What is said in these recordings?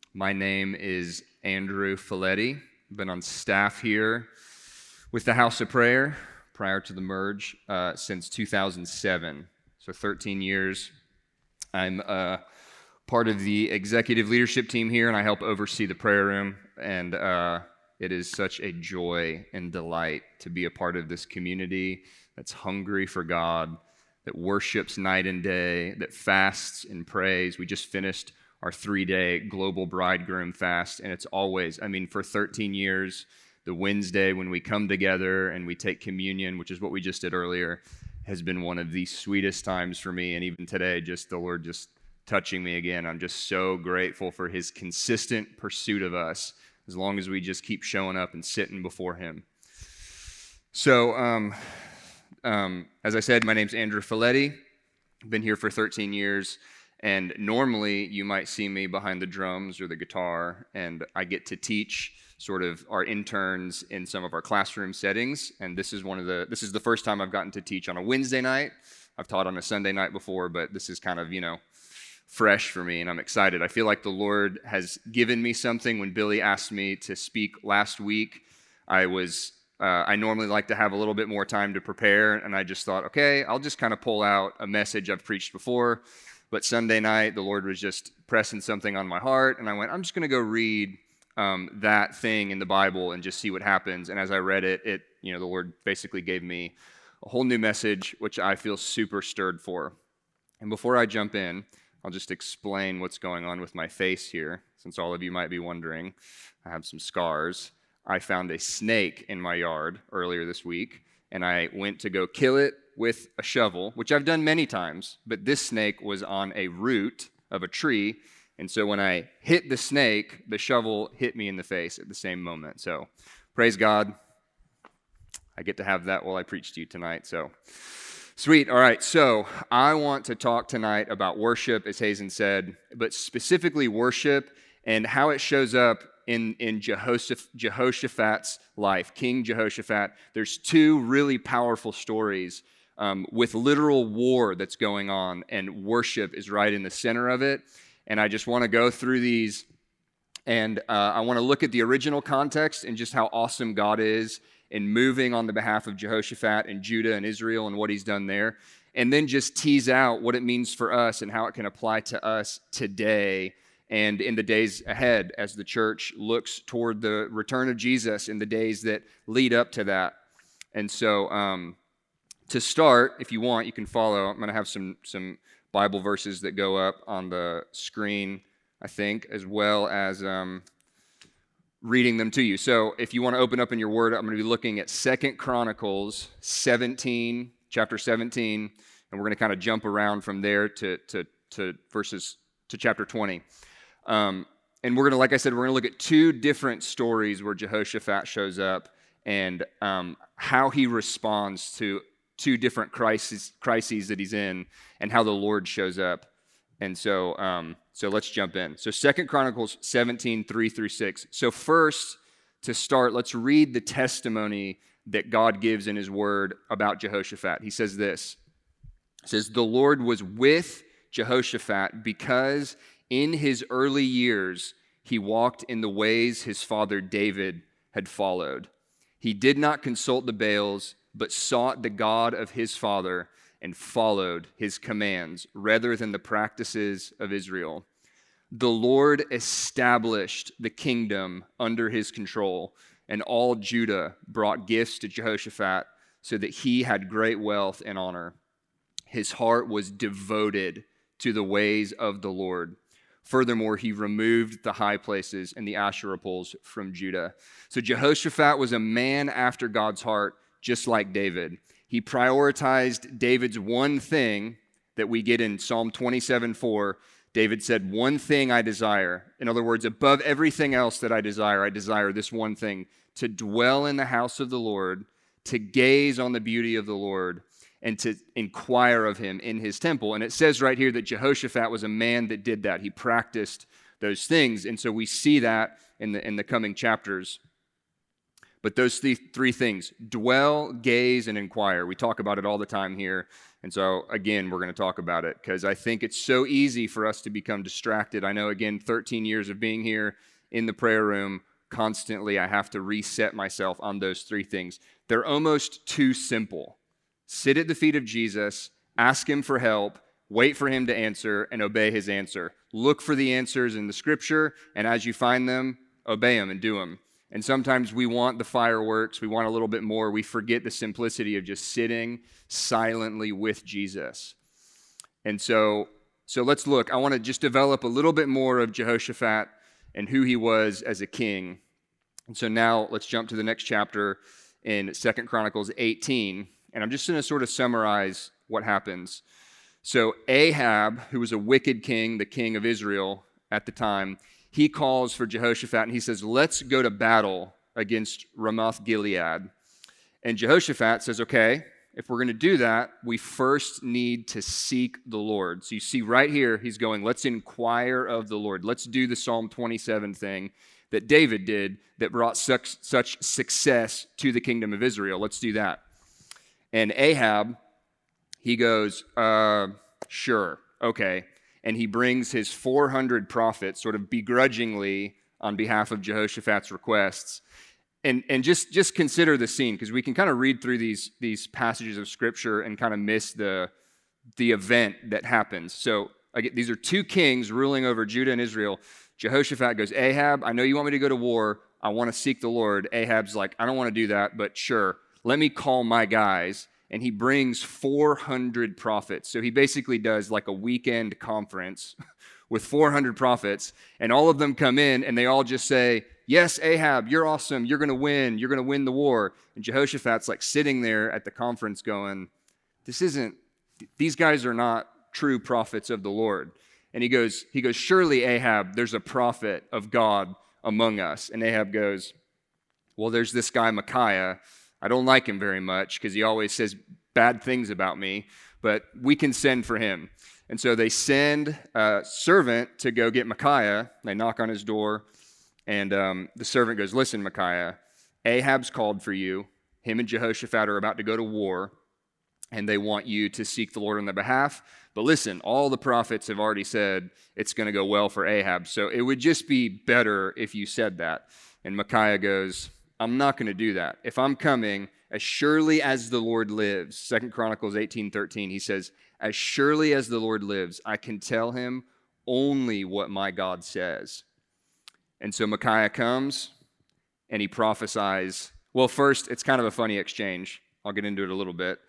My name is Andrew Folletti. I've been on staff here with the House of Prayer prior to the merge since 2007, so 13 years. I'm part of the executive leadership team here, and I help oversee the prayer room, and it is such a joy and delight to be a part of this community that's hungry for God, that worships night and day, that fasts and prays. We just finished our 3-day global bridegroom fast, and it's always, for 13 years, the Wednesday when we come together and we take communion, which is what we just did earlier, has been one of the sweetest times for me. And even today, just the Lord just touching me again. I'm just so grateful for His consistent pursuit of us, as long as we just keep showing up and sitting before Him. So, as I said, my name's Andrew Folletti. I've been here for 13 years. And normally you might see me behind the drums or the guitar, and I get to teach sort of our interns in some of our classroom settings. And this is the first time I've gotten to teach on a Wednesday night. I've taught on a Sunday night before, but this is kind of, fresh for me, and I'm excited. I feel like the Lord has given me something. When Billy asked me to speak last week, I normally like to have a little bit more time to prepare, and I just thought, okay, I'll just kind of pull out a message I've preached before. But Sunday night, the Lord was just pressing something on my heart, and I went, I'm just going to go read that thing in the Bible and just see what happens. And as I read it, the Lord basically gave me a whole new message, which I feel super stirred for. And before I jump in, I'll just explain what's going on with my face here, since all of you might be wondering. I have some scars. I found a snake in my yard earlier this week, and I went to go kill it with a shovel, which I've done many times, but this snake was on a root of a tree, and so when I hit the snake, the shovel hit me in the face at the same moment. So praise God, I get to have that while I preach to you tonight, so sweet. All right, so I want to talk tonight about worship, as Hazen said, but specifically worship and how it shows up in Jehoshaphat's life, King Jehoshaphat. There's two really powerful stories with literal war that's going on, and worship is right in the center of it. And I just want to go through these, and I want to look at the original context and just how awesome God is in moving on the behalf of Jehoshaphat and Judah and Israel and what He's done there, and then just tease out what it means for us and how it can apply to us today and in the days ahead as the church looks toward the return of Jesus in the days that lead up to that. And so, to start, if you want, you can follow. I'm going to have some Bible verses that go up on the screen, I think, as well as reading them to you. So if you want to open up in your word, I'm going to be looking at 2 Chronicles 17, chapter 17, and we're going to kind of jump around from there to verses to chapter 20. And we're going to, like I said, we're going to look at two different stories where Jehoshaphat shows up and how he responds to two different crises that he's in, and how the Lord shows up. And so let's jump in. So 2 Chronicles 17, 3-6. So first, to start, let's read the testimony that God gives in His Word about Jehoshaphat. He says this. It says, "The Lord was with Jehoshaphat because in his early years he walked in the ways his father David had followed. He did not consult the Baals, but sought the God of his father and followed His commands rather than the practices of Israel. The Lord established the kingdom under His control, and all Judah brought gifts to Jehoshaphat so that he had great wealth and honor. His heart was devoted to the ways of the Lord. Furthermore, he removed the high places and the Asherah poles from Judah." So Jehoshaphat was a man after God's heart, just like David. He prioritized David's one thing that we get in Psalm 27:4. David said, "One thing I desire." In other words, above everything else that I desire this one thing, to dwell in the house of the Lord, to gaze on the beauty of the Lord, and to inquire of Him in His temple. And it says right here that Jehoshaphat was a man that did that. He practiced those things. And so we see that in the coming chapters. But those three things, dwell, gaze, and inquire. We talk about it all the time here. And so, again, we're going to talk about it because I think it's so easy for us to become distracted. I know, again, 13 years of being here in the prayer room, constantly I have to reset myself on those three things. They're almost too simple. Sit at the feet of Jesus, ask him for help, wait for him to answer, and obey his answer. Look for the answers in the scripture, and as you find them, obey them and do them. And sometimes we want the fireworks, we want a little bit more. We forget the simplicity of just sitting silently with Jesus. And so let's look. I want to just develop a little bit more of Jehoshaphat and who he was as a king. And so now let's jump to the next chapter in 2 Chronicles 18. And I'm just going to sort of summarize what happens. So Ahab, who was a wicked king, the king of Israel at the time, he calls for Jehoshaphat and he says, let's go to battle against Ramoth Gilead. And Jehoshaphat says, okay, if we're going to do that, we first need to seek the Lord. So you see right here, he's going, let's inquire of the Lord. Let's do the Psalm 27 thing that David did that brought such success to the kingdom of Israel. Let's do that. And Ahab, he goes, sure, okay. And he brings his 400 prophets sort of begrudgingly on behalf of Jehoshaphat's requests. And just consider the scene, because we can kind of read through these passages of Scripture and kind of miss the event that happens. So again, these are two kings ruling over Judah and Israel. Jehoshaphat goes, Ahab, I know you want me to go to war. I want to seek the Lord. Ahab's like, I don't want to do that, but sure, let me call my guys. And he brings 400 prophets. So he basically does like a weekend conference with 400 prophets, and all of them come in, and they all just say, yes, Ahab, you're awesome. You're going to win. You're going to win the war. And Jehoshaphat's like sitting there at the conference going, these guys are not true prophets of the Lord. And he goes, surely, Ahab, there's a prophet of God among us. And Ahab goes, well, there's this guy Micaiah. I don't like him very much because he always says bad things about me, but we can send for him. And so they send a servant to go get Micaiah. They knock on his door, and the servant goes, listen, Micaiah, Ahab's called for you. Him and Jehoshaphat are about to go to war, and they want you to seek the Lord on their behalf. But listen, all the prophets have already said it's going to go well for Ahab, so it would just be better if you said that. And Micaiah goes, I'm not going to do that. If I'm coming, as surely as the Lord lives, 2 Chronicles 18:13, he says, as surely as the Lord lives, I can tell him only what my God says. And so Micaiah comes, and he prophesies. Well, first, it's kind of a funny exchange. I'll get into it a little bit.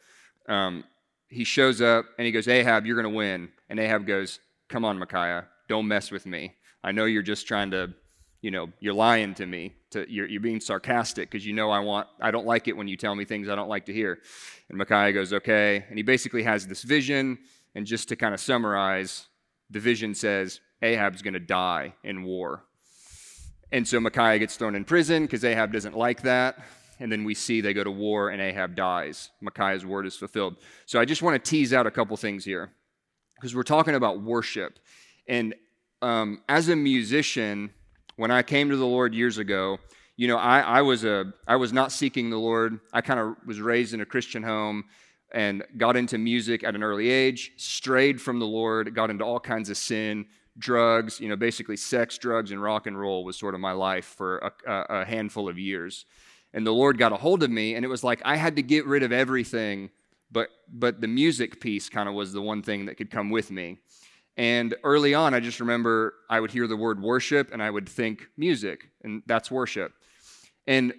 He shows up, and he goes, Ahab, you're going to win. And Ahab goes, come on, Micaiah, don't mess with me. I know you're just trying to, you're lying to me. You're being sarcastic because I don't like it when you tell me things I don't like to hear. And Micaiah goes, okay. And he basically has this vision, and just to kind of summarize, the vision says Ahab's going to die in war. And so Micaiah gets thrown in prison because Ahab doesn't like that. And then we see they go to war and Ahab dies. Micaiah's word is fulfilled. So I just want to tease out a couple things here because we're talking about worship. And as a musician, when I came to the Lord years ago, I was not seeking the Lord. I kind of was raised in a Christian home and got into music at an early age, strayed from the Lord, got into all kinds of sin, drugs, basically sex, drugs, and rock and roll was sort of my life for a handful of years. And the Lord got a hold of me, and it was like I had to get rid of everything, but the music piece kind of was the one thing that could come with me. And early on, I just remember I would hear the word worship, and I would think music, and that's worship. And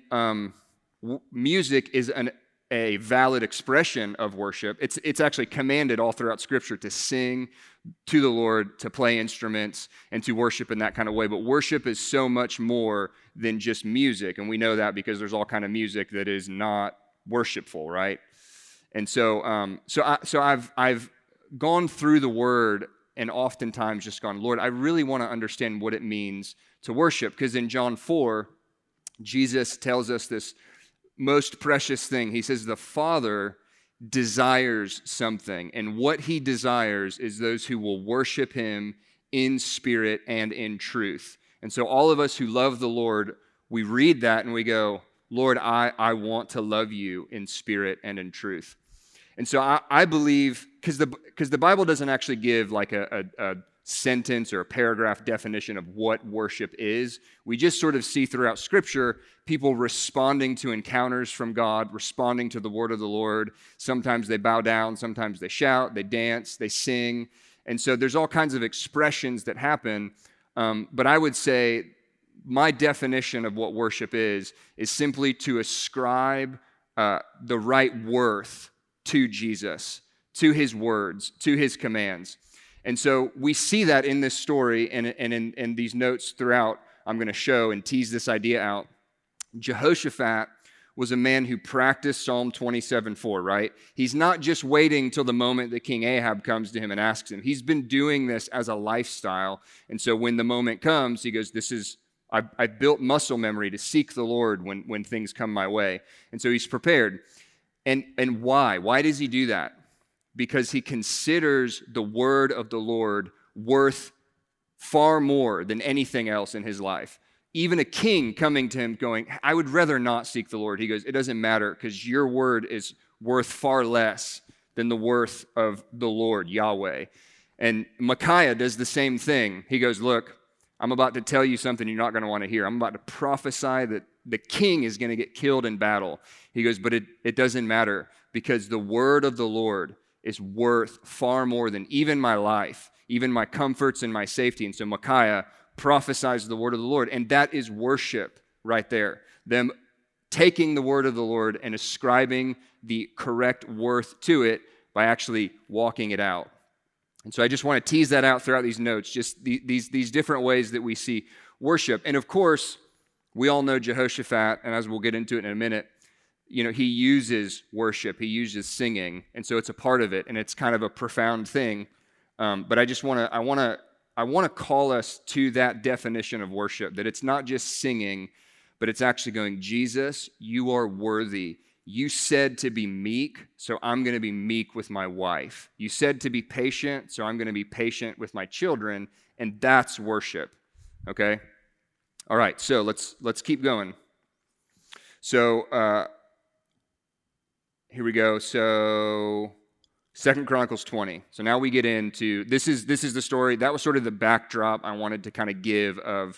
music is a valid expression of worship. It's actually commanded all throughout Scripture to sing to the Lord, to play instruments, and to worship in that kind of way. But worship is so much more than just music, and we know that because there's all kind of music that is not worshipful, right? And so I've gone through the Word and oftentimes just gone, Lord, I really want to understand what it means to worship, because in John 4, Jesus tells us this most precious thing. He says the Father desires something, and what he desires is those who will worship him in spirit and in truth. And so all of us who love the Lord, we read that and we go, Lord, I want to love you in spirit and in truth. And so I believe, because the Bible doesn't actually give like a sentence or a paragraph definition of what worship is. We just sort of see throughout Scripture people responding to encounters from God, responding to the word of the Lord. Sometimes they bow down, sometimes they shout, they dance, they sing. And so there's all kinds of expressions that happen. But I would say my definition of what worship is simply to ascribe the right worth to Jesus, to his words, to his commands. And so we see that in this story and in these notes throughout. I'm going to show and tease this idea out. Jehoshaphat was a man who practiced Psalm 27:4, right? He's not just waiting till the moment that King Ahab comes to him and asks him. He's been doing this as a lifestyle. And so when the moment comes, he goes, I built muscle memory to seek the Lord when things come my way. And so he's prepared. And why? Why does he do that? Because he considers the word of the Lord worth far more than anything else in his life. Even a king coming to him going, I would rather not seek the Lord. He goes, it doesn't matter because your word is worth far less than the worth of the Lord, Yahweh. And Micaiah does the same thing. He goes, look, I'm about to tell you something you're not going to want to hear. I'm about to prophesy that the king is going to get killed in battle. He goes, but it doesn't matter because the word of the Lord is worth far more than even my life, even my comforts and my safety. And so Micaiah prophesies the word of the Lord, and that is worship right there. Them taking the word of the Lord and ascribing the correct worth to it by actually walking it out. And so I just want to tease that out throughout these notes, just these different ways that we see worship. And of course, we all know Jehoshaphat, and as we'll get into it in a minute, he uses worship, he uses singing, and so it's a part of it, and it's kind of a profound thing. But I want to call us to that definition of worship, that it's not just singing, but it's actually going, Jesus, you are worthy. You said to be meek, so I'm going to be meek with my wife. You said to be patient, so I'm going to be patient with my children, and that's worship. Okay? All right, so let's keep going. So here we go. So 2 Chronicles 20. So now we get into, this is the story. That was sort of the backdrop I wanted to kind of give of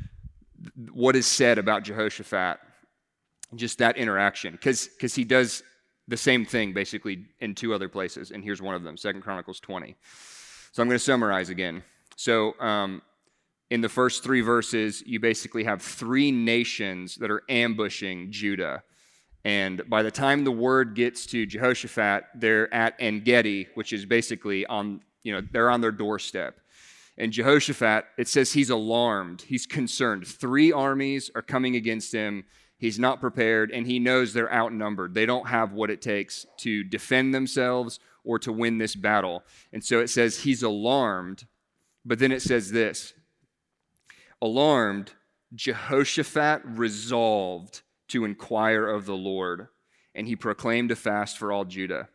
what is said about Jehoshaphat, just that interaction, because he does the same thing basically in two other places, and here's one of them, 2 Chronicles 20. So I'm going to summarize again. So in the first three verses, you basically have three nations that are ambushing Judah. And by the time the word gets to Jehoshaphat, they're at En-Gedi, which is basically they're on their doorstep. And Jehoshaphat, it says he's alarmed, he's concerned. Three armies are coming against him. He's not prepared, and he knows they're outnumbered. They don't have what it takes to defend themselves or to win this battle. And so it says he's alarmed, but then it says this, alarmed, Jehoshaphat resolved to inquire of the Lord, and he proclaimed a fast for all Judah.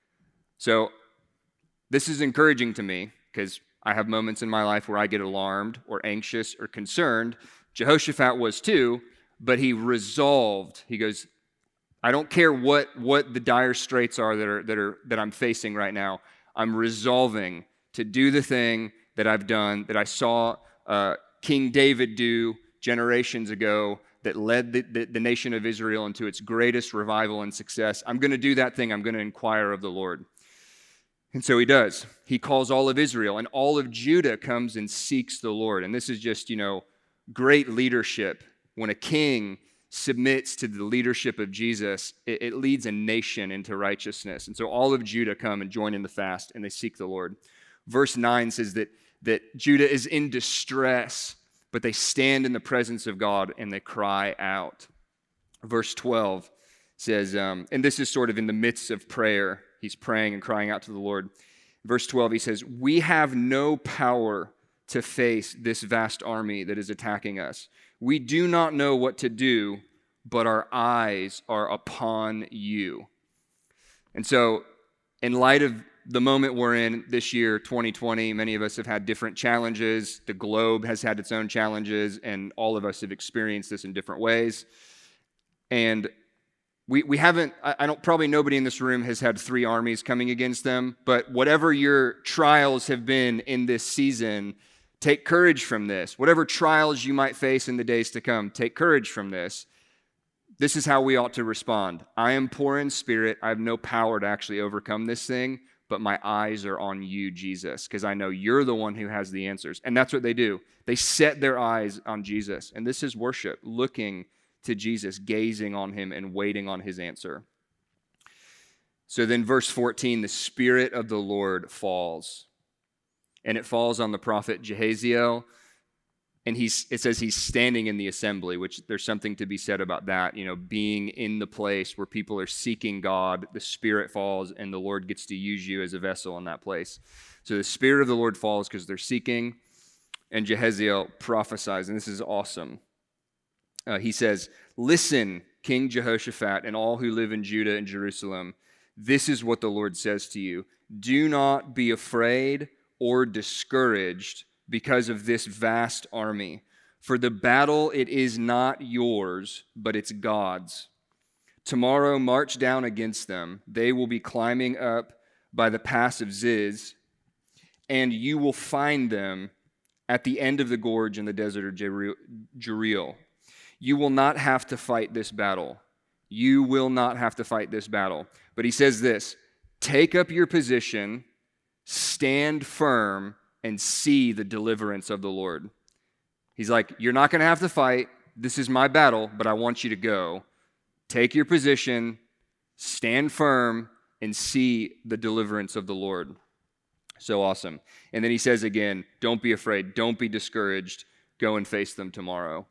So this is encouraging to me because I have moments in my life where I get alarmed or anxious or concerned. Jehoshaphat was too, but he resolved. He goes, I don't care what the dire straits are that I'm facing right now. I'm resolving to do the thing that I've done, that I saw King David do generations ago, that led the nation of Israel into its greatest revival and success. I'm going to do that thing. I'm going to inquire of the Lord. And so he does. He calls all of Israel, and all of Judah comes and seeks the Lord. And this is just, great leadership. When a king submits to the leadership of Jesus, it leads a nation into righteousness. And so all of Judah come and join in the fast, and they seek the Lord. Verse 9 says that Judah is in distress, but they stand in the presence of God and they cry out. Verse 12 says, and this is sort of in the midst of prayer. He's praying and crying out to the Lord. Verse 12, he says, we have no power to face this vast army that is attacking us. We do not know what to do, but our eyes are upon you. And so, in light of the moment we're in this year, 2020, many of us have had different challenges. The globe has had its own challenges, and all of us have experienced this in different ways. And we haven't, I don't, probably nobody in this room has had 3 armies coming against them, but whatever your trials have been in this season, take courage from this. Whatever trials you might face in the days to come, take courage from this. This is how we ought to respond. I am poor in spirit. I have no power to actually overcome this thing, but my eyes are on you, Jesus, because I know you're the one who has the answers. And that's what they do. They set their eyes on Jesus. And this is worship, looking to Jesus, gazing on him and waiting on his answer. So then verse 14, the Spirit of the Lord falls. And it falls on the prophet Jehaziel. And it says he's standing in the assembly, which there's something to be said about that. You know, being in the place where people are seeking God, the Spirit falls, and the Lord gets to use you as a vessel in that place. So the Spirit of the Lord falls because they're seeking, and Jehaziel prophesies, and this is awesome. He says, "Listen, King Jehoshaphat, and all who live in Judah and Jerusalem. This is what the Lord says to you. Do not be afraid or discouraged because of this vast army. For the battle, it is not yours, but it's God's. Tomorrow, march down against them. They will be climbing up by the pass of Ziz, and you will find them at the end of the gorge in the desert of Jeriel. You will not have to fight this battle. You will not have to fight this battle." But he says this, "Take up your position, stand firm, and see the deliverance of the Lord." He's like, you're not going to have to fight. This is my battle, but I want you to go. Take your position, stand firm, and see the deliverance of the Lord. So awesome. And then he says again, don't be afraid. Don't be discouraged. Go and face them tomorrow.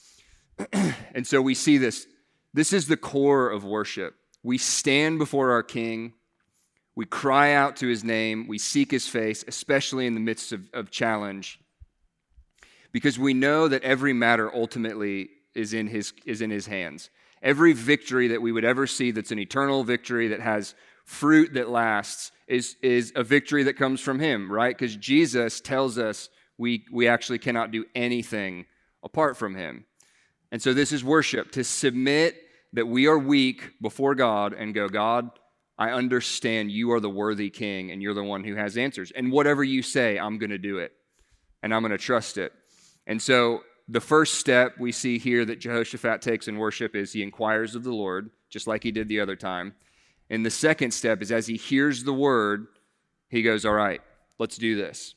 And so we see this. This is the core of worship. We stand before our King. We cry out to his name. We seek his face, especially in the midst of challenge, because we know that every matter ultimately is in his hands. Every victory that we would ever see that's an eternal victory that has fruit that lasts is a victory that comes from him, right? Because Jesus tells us we actually cannot do anything apart from him. And so this is worship, to submit that we are weak before God and go, God, I understand you are the worthy King and you're the one who has answers. And whatever you say, I'm going to do it. And I'm going to trust it. And so the first step we see here that Jehoshaphat takes in worship is he inquires of the Lord, just like he did the other time. And the second step is as he hears the word, he goes, all right, let's do this.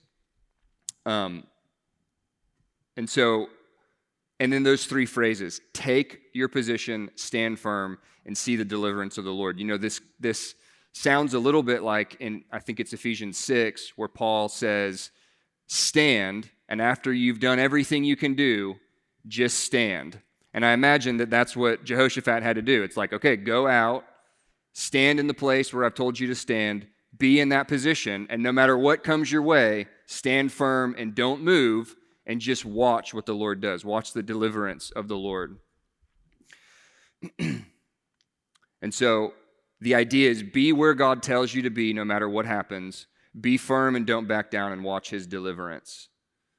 And then those 3 phrases, take your position, stand firm, and see the deliverance of the Lord. You know, this sounds a little bit like I think it's Ephesians 6, where Paul says, stand, and after you've done everything you can do, just stand. And I imagine that that's what Jehoshaphat had to do. It's like, okay, go out, stand in the place where I've told you to stand, be in that position, and no matter what comes your way, stand firm and don't move, and just watch what the Lord does. Watch the deliverance of the Lord. And so the idea is be where God tells you to be no matter what happens. Be firm and don't back down and watch his deliverance.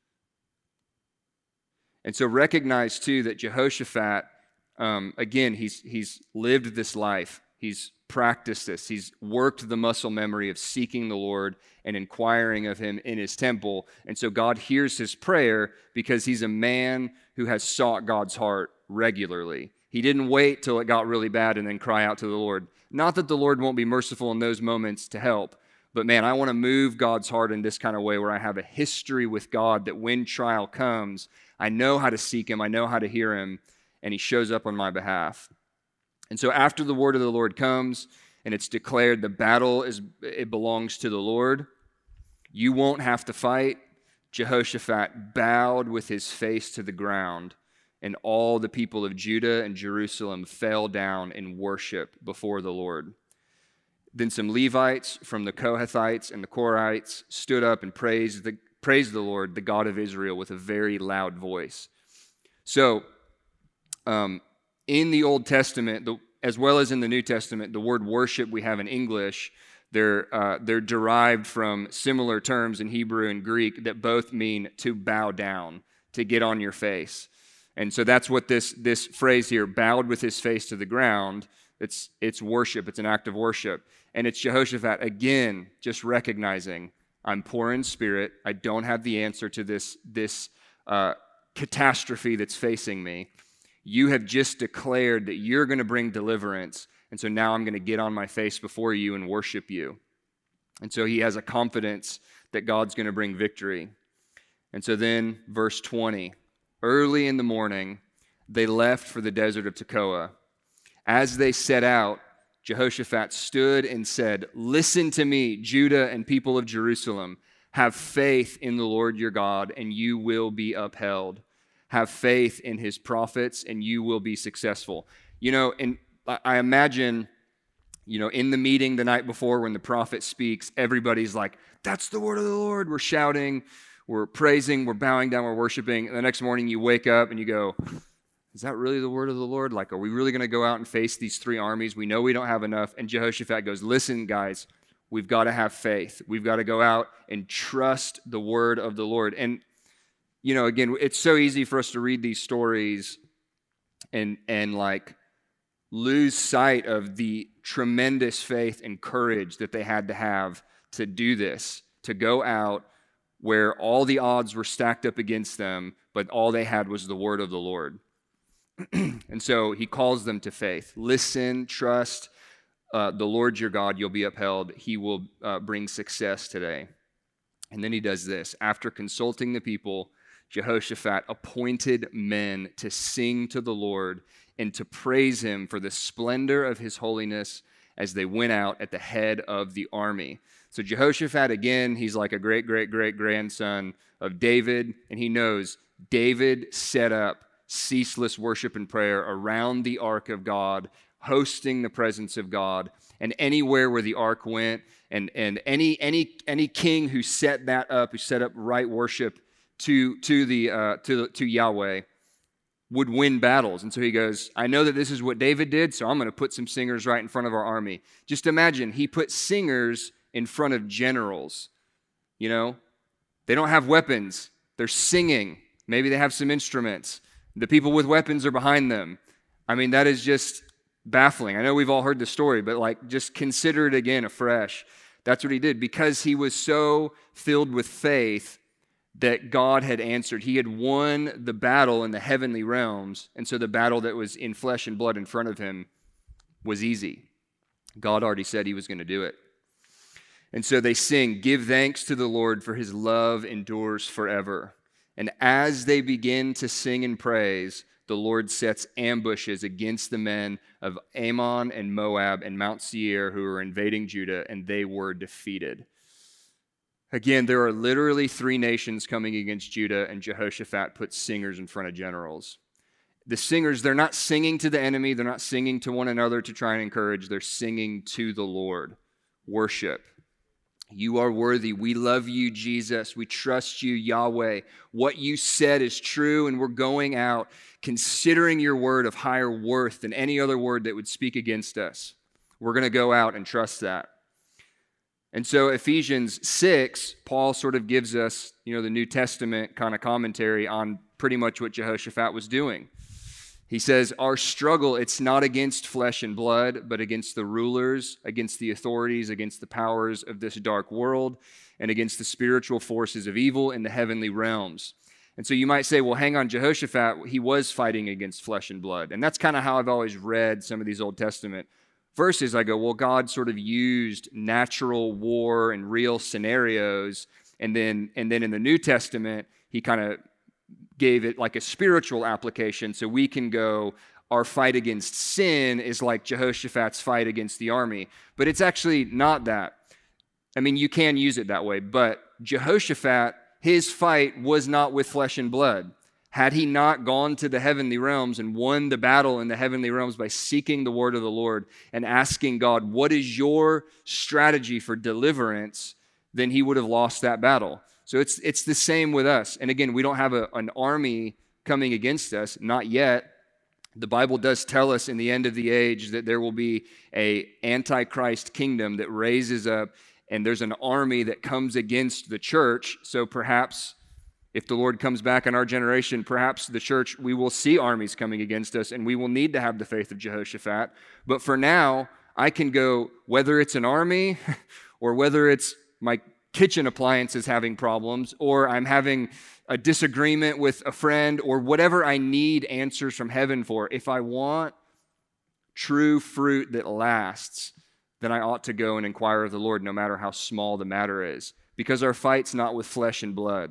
And so recognize too that Jehoshaphat, again, he's lived this life. He's practiced this. He's worked the muscle memory of seeking the Lord and inquiring of him in his temple. And so God hears his prayer because he's a man who has sought God's heart regularly. He didn't wait till it got really bad and then cry out to the Lord. Not that the Lord won't be merciful in those moments to help, but man, I want to move God's heart in this kind of way where I have a history with God that when trial comes, I know how to seek him, I know how to hear him, and he shows up on my behalf. And so after the word of the Lord comes and it's declared the battle it belongs to the Lord, you won't have to fight. Jehoshaphat bowed with his face to the ground, and all the people of Judah and Jerusalem fell down in worship before the Lord. Then some Levites from the Kohathites and the Korahites stood up and praised the Lord, the God of Israel, with a very loud voice. So, in the Old Testament, as well as in the New Testament, the word worship we have in English, they're derived from similar terms in Hebrew and Greek that both mean to bow down, to get on your face. And so that's what this phrase here, bowed with his face to the ground, it's worship. It's an act of worship. And it's Jehoshaphat, again, just recognizing, I'm poor in spirit. I don't have the answer to this catastrophe that's facing me. You have just declared that you're going to bring deliverance. And so now I'm going to get on my face before you and worship you. And so he has a confidence that God's going to bring victory. And so then, verse 20, early in the morning, they left for the desert of Tekoa. As they set out, Jehoshaphat stood and said, "Listen to me, Judah and people of Jerusalem. Have faith in the Lord your God, and you will be upheld. Have faith in his prophets, and you will be successful." And I imagine, in the meeting the night before when the prophet speaks, everybody's like, "That's the word of the Lord." We're shouting, we're praising, we're bowing down, we're worshiping. And the next morning you wake up and you go, is that really the word of the Lord? Like, are we really going to go out and face these three armies? We know we don't have enough. And Jehoshaphat goes, listen, guys, we've got to have faith. We've got to go out and trust the word of the Lord. And, again, it's so easy for us to read these stories and lose sight of the tremendous faith and courage that they had to have to do this, to go out where all the odds were stacked up against them, but all they had was the word of the Lord. And so he calls them to faith. Listen, trust the Lord your God. You'll be upheld. He will bring success today. And then he does this. After consulting the people, Jehoshaphat appointed men to sing to the Lord and to praise him for the splendor of his holiness as they went out at the head of the army. So Jehoshaphat, again, he's like a great-great-great-grandson of David, and he knows David set up ceaseless worship and prayer around the ark of God, hosting the presence of God, and anywhere where the ark went, and any king who set that up, who set up right worship to Yahweh, would win battles. And so he goes, I know that this is what David did, so I'm going to put some singers right in front of our army. Just imagine, he put singers in front of generals. They don't have weapons. They're singing. Maybe they have some instruments. The people with weapons are behind them. I mean, that is just baffling. I know we've all heard the story, but just consider it again afresh. That's what he did because he was so filled with faith that God had answered. He had won the battle in the heavenly realms, and so the battle that was in flesh and blood in front of him was easy. God already said he was going to do it. And so they sing, "Give thanks to the Lord, for his love endures forever." And as they begin to sing and praise, the Lord sets ambushes against the men of Ammon and Moab and Mount Seir who were invading Judah, and they were defeated. Again, there are literally three nations coming against Judah, and Jehoshaphat puts singers in front of generals. The singers, they're not singing to the enemy. They're not singing to one another to try and encourage. They're singing to the Lord. Worship. You are worthy. We love you, Jesus. We trust you, Yahweh. What you said is true, and we're going out considering your word of higher worth than any other word that would speak against us. We're going to go out and trust that. And so Ephesians 6, Paul sort of gives us, the New Testament kind of commentary on pretty much what Jehoshaphat was doing. He says, our struggle, it's not against flesh and blood, but against the rulers, against the authorities, against the powers of this dark world, and against the spiritual forces of evil in the heavenly realms. And so you might say, well, hang on, Jehoshaphat, he was fighting against flesh and blood. And that's kind of how I've always read some of these Old Testament verses. I go, well, God sort of used natural war and real scenarios, and then in the New Testament, he kind of gave it like a spiritual application, so we can go, our fight against sin is like Jehoshaphat's fight against the army. But it's actually not that. I mean, you can use it that way, but Jehoshaphat, his fight was not with flesh and blood. Had he not gone to the heavenly realms and won the battle in the heavenly realms by seeking the word of the Lord and asking God, what is your strategy for deliverance, then he would have lost that battle. So it's the same with us. And again, we don't have an army coming against us, not yet. The Bible does tell us in the end of the age that there will be an antichrist kingdom that raises up, and there's an army that comes against the church. So perhaps If the Lord comes back in our generation, perhaps the church, we will see armies coming against us, and we will need to have the faith of Jehoshaphat. But for now, I can go, whether it's an army or whether it's my kitchen appliances having problems, or I'm having a disagreement with a friend, or whatever I need answers from heaven for. If I want true fruit that lasts, then I ought to go and inquire of the Lord, no matter how small the matter is, because our fight's not with flesh and blood.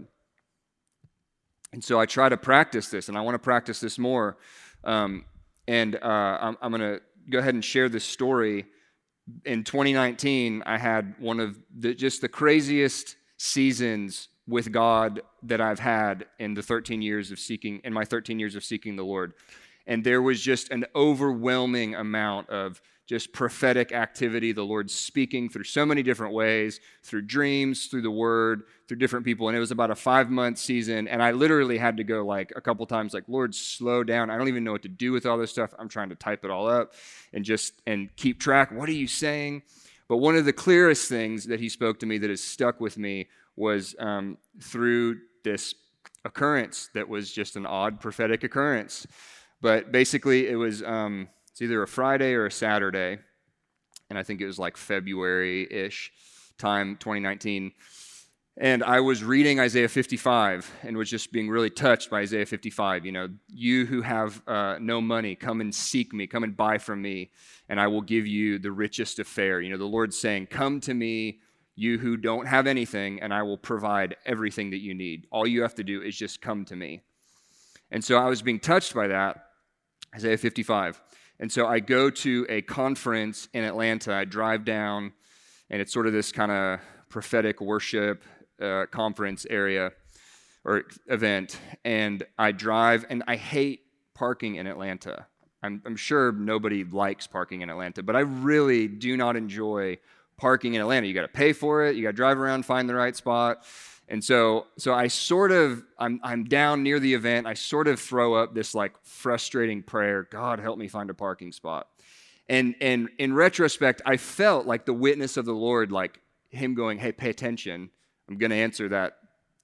And so I try to practice this, and I want to practice this more. I'm going to go ahead and share this story. In 2019, I had one of the craziest seasons with God that I've had in my 13 years of seeking the Lord. And there was just an overwhelming amount of just prophetic activity, the Lord speaking through so many different ways, through dreams, through the Word, through different people. And it was about a 5-month season, and I literally had to go like a couple times, like, Lord, slow down. I don't even know what to do with all this stuff. I'm trying to type it all up and keep track. What are you saying? But one of the clearest things that he spoke to me that has stuck with me was through this occurrence that was just an odd prophetic occurrence. But basically, it was it's either a Friday or a Saturday, and I think it was like February-ish time, 2019. And I was reading Isaiah 55 and was just being really touched by Isaiah 55. You know, you who have no money, come and seek me, come and buy from me, and I will give you the richest of fare. You know, the Lord's saying, come to me, you who don't have anything, and I will provide everything that you need. All you have to do is just come to me. And so I was being touched by that, Isaiah 55. And so I go to a conference in Atlanta. I drive down, and it's sort of this kind of prophetic worship conference area or event. And I drive, and I hate parking in Atlanta. I'm sure nobody likes parking in Atlanta, but I really do not enjoy parking in Atlanta. You got to pay for it. You got to drive around, find the right spot. And so I sort of, I'm down near the event. I sort of throw up this like frustrating prayer, God, help me find a parking spot. And in retrospect, I felt like the witness of the Lord, like him going, hey, pay attention. I'm going to answer that,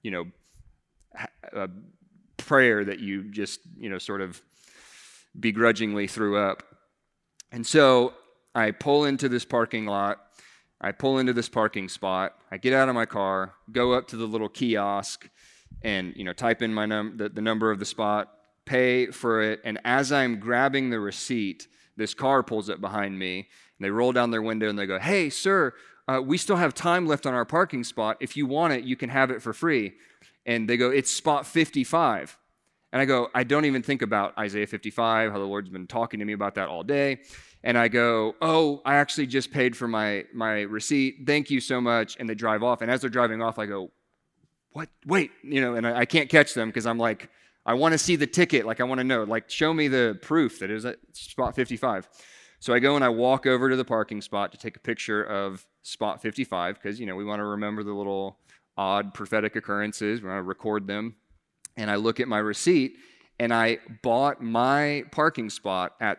prayer that you just, sort of begrudgingly threw up. And so I pull into this parking lot. I pull into this parking spot. I get out of my car, go up to the little kiosk, and type in my the number of the spot, pay for it. And as I'm grabbing the receipt, this car pulls up behind me, and they roll down their window and they go, "Hey, sir, we still have time left on our parking spot. If you want it, you can have it for free." And they go, "It's spot 55." And I go, I don't even think about Isaiah 55, how the Lord's been talking to me about that all day. And I go, oh, I actually just paid for my receipt. Thank you so much. And they drive off. And as they're driving off, I go, what? Wait, and I can't catch them because I'm like, I want to see the ticket. Like, I want to know, like, show me the proof that it is at spot 55. So I go and I walk over to the parking spot to take a picture of spot 55 because, we want to remember the little odd prophetic occurrences. We want to record them. And I look at my receipt, and I bought my parking spot at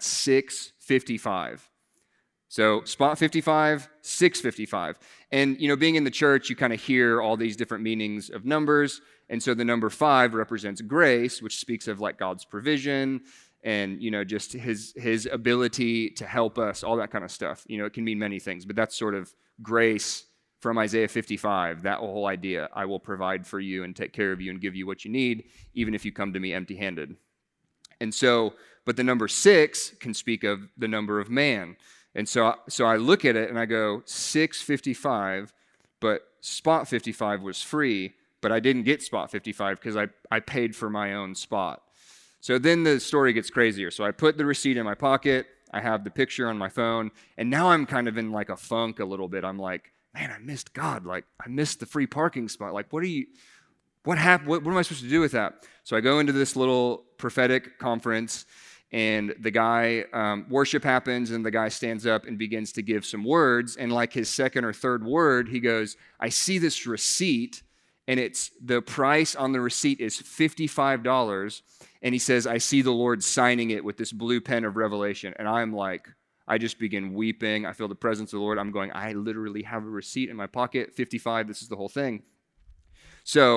655. So spot 55, 655. And, being in the church, you kind of hear all these different meanings of numbers. And so the number 5 represents grace, which speaks of like God's provision and, just his ability to help us, all that kind of stuff. It can mean many things, but that's sort of grace from Isaiah 55, that whole idea. I will provide for you and take care of you and give you what you need, even if you come to me empty-handed. And so, but the number 6 can speak of the number of man. And so I look at it and I go, 655, but spot 55 was free, but I didn't get spot 55 because I paid for my own spot. So then the story gets crazier. So I put the receipt in my pocket, I have the picture on my phone, and now I'm kind of in like a funk a little bit. I'm like, man, I missed God. Like, I missed the free parking spot. Like, what happened? What am I supposed to do with that? So I go into this little prophetic conference, and the guy, worship happens, and the guy stands up and begins to give some words. And like his second or third word, he goes, I see this receipt, and the price on the receipt is $55. And he says, I see the Lord signing it with this blue pen of revelation. And I'm like, I just begin weeping. I feel the presence of the Lord. I'm going, I literally have a receipt in my pocket, 55. This is the whole thing. So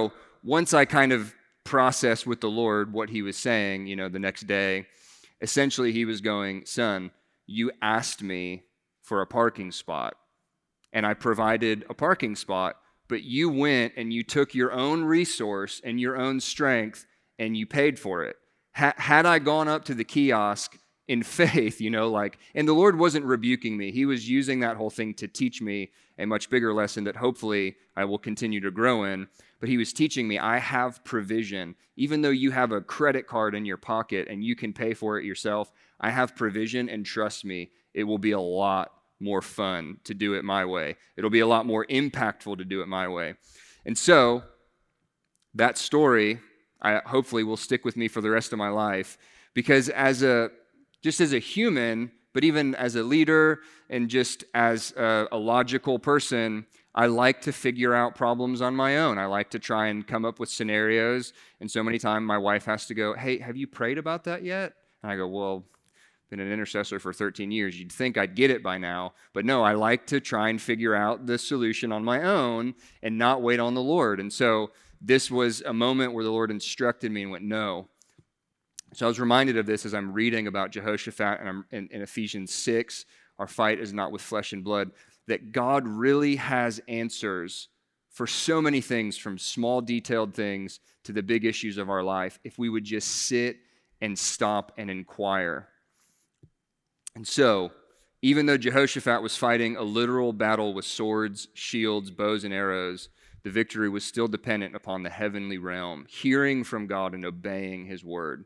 once I kind of processed with the Lord what he was saying, the next day, essentially he was going, son, you asked me for a parking spot, and I provided a parking spot, but you went and you took your own resource and your own strength and you paid for it. Had I gone up to the kiosk in faith, and the Lord wasn't rebuking me. He was using that whole thing to teach me a much bigger lesson that hopefully I will continue to grow in. But he was teaching me, I have provision. Even though you have a credit card in your pocket and you can pay for it yourself, I have provision, and trust me, it will be a lot more fun to do it my way. It'll be a lot more impactful to do it my way. And so that story, I hopefully will stick with me for the rest of my life, because just as a human, but even as a leader and just as a logical person, I like to figure out problems on my own. I like to try and come up with scenarios. And so many times my wife has to go, hey, have you prayed about that yet? And I go, well, been an intercessor for 13 years. You'd think I'd get it by now. But no, I like to try and figure out the solution on my own and not wait on the Lord. And so this was a moment where the Lord instructed me and went, no. So I was reminded of this as I'm reading about Jehoshaphat, and I'm in Ephesians 6, our fight is not with flesh and blood, that God really has answers for so many things, from small detailed things to the big issues of our life, if we would just sit and stop and inquire. And so, even though Jehoshaphat was fighting a literal battle with swords, shields, bows, and arrows, the victory was still dependent upon the heavenly realm, hearing from God and obeying his word.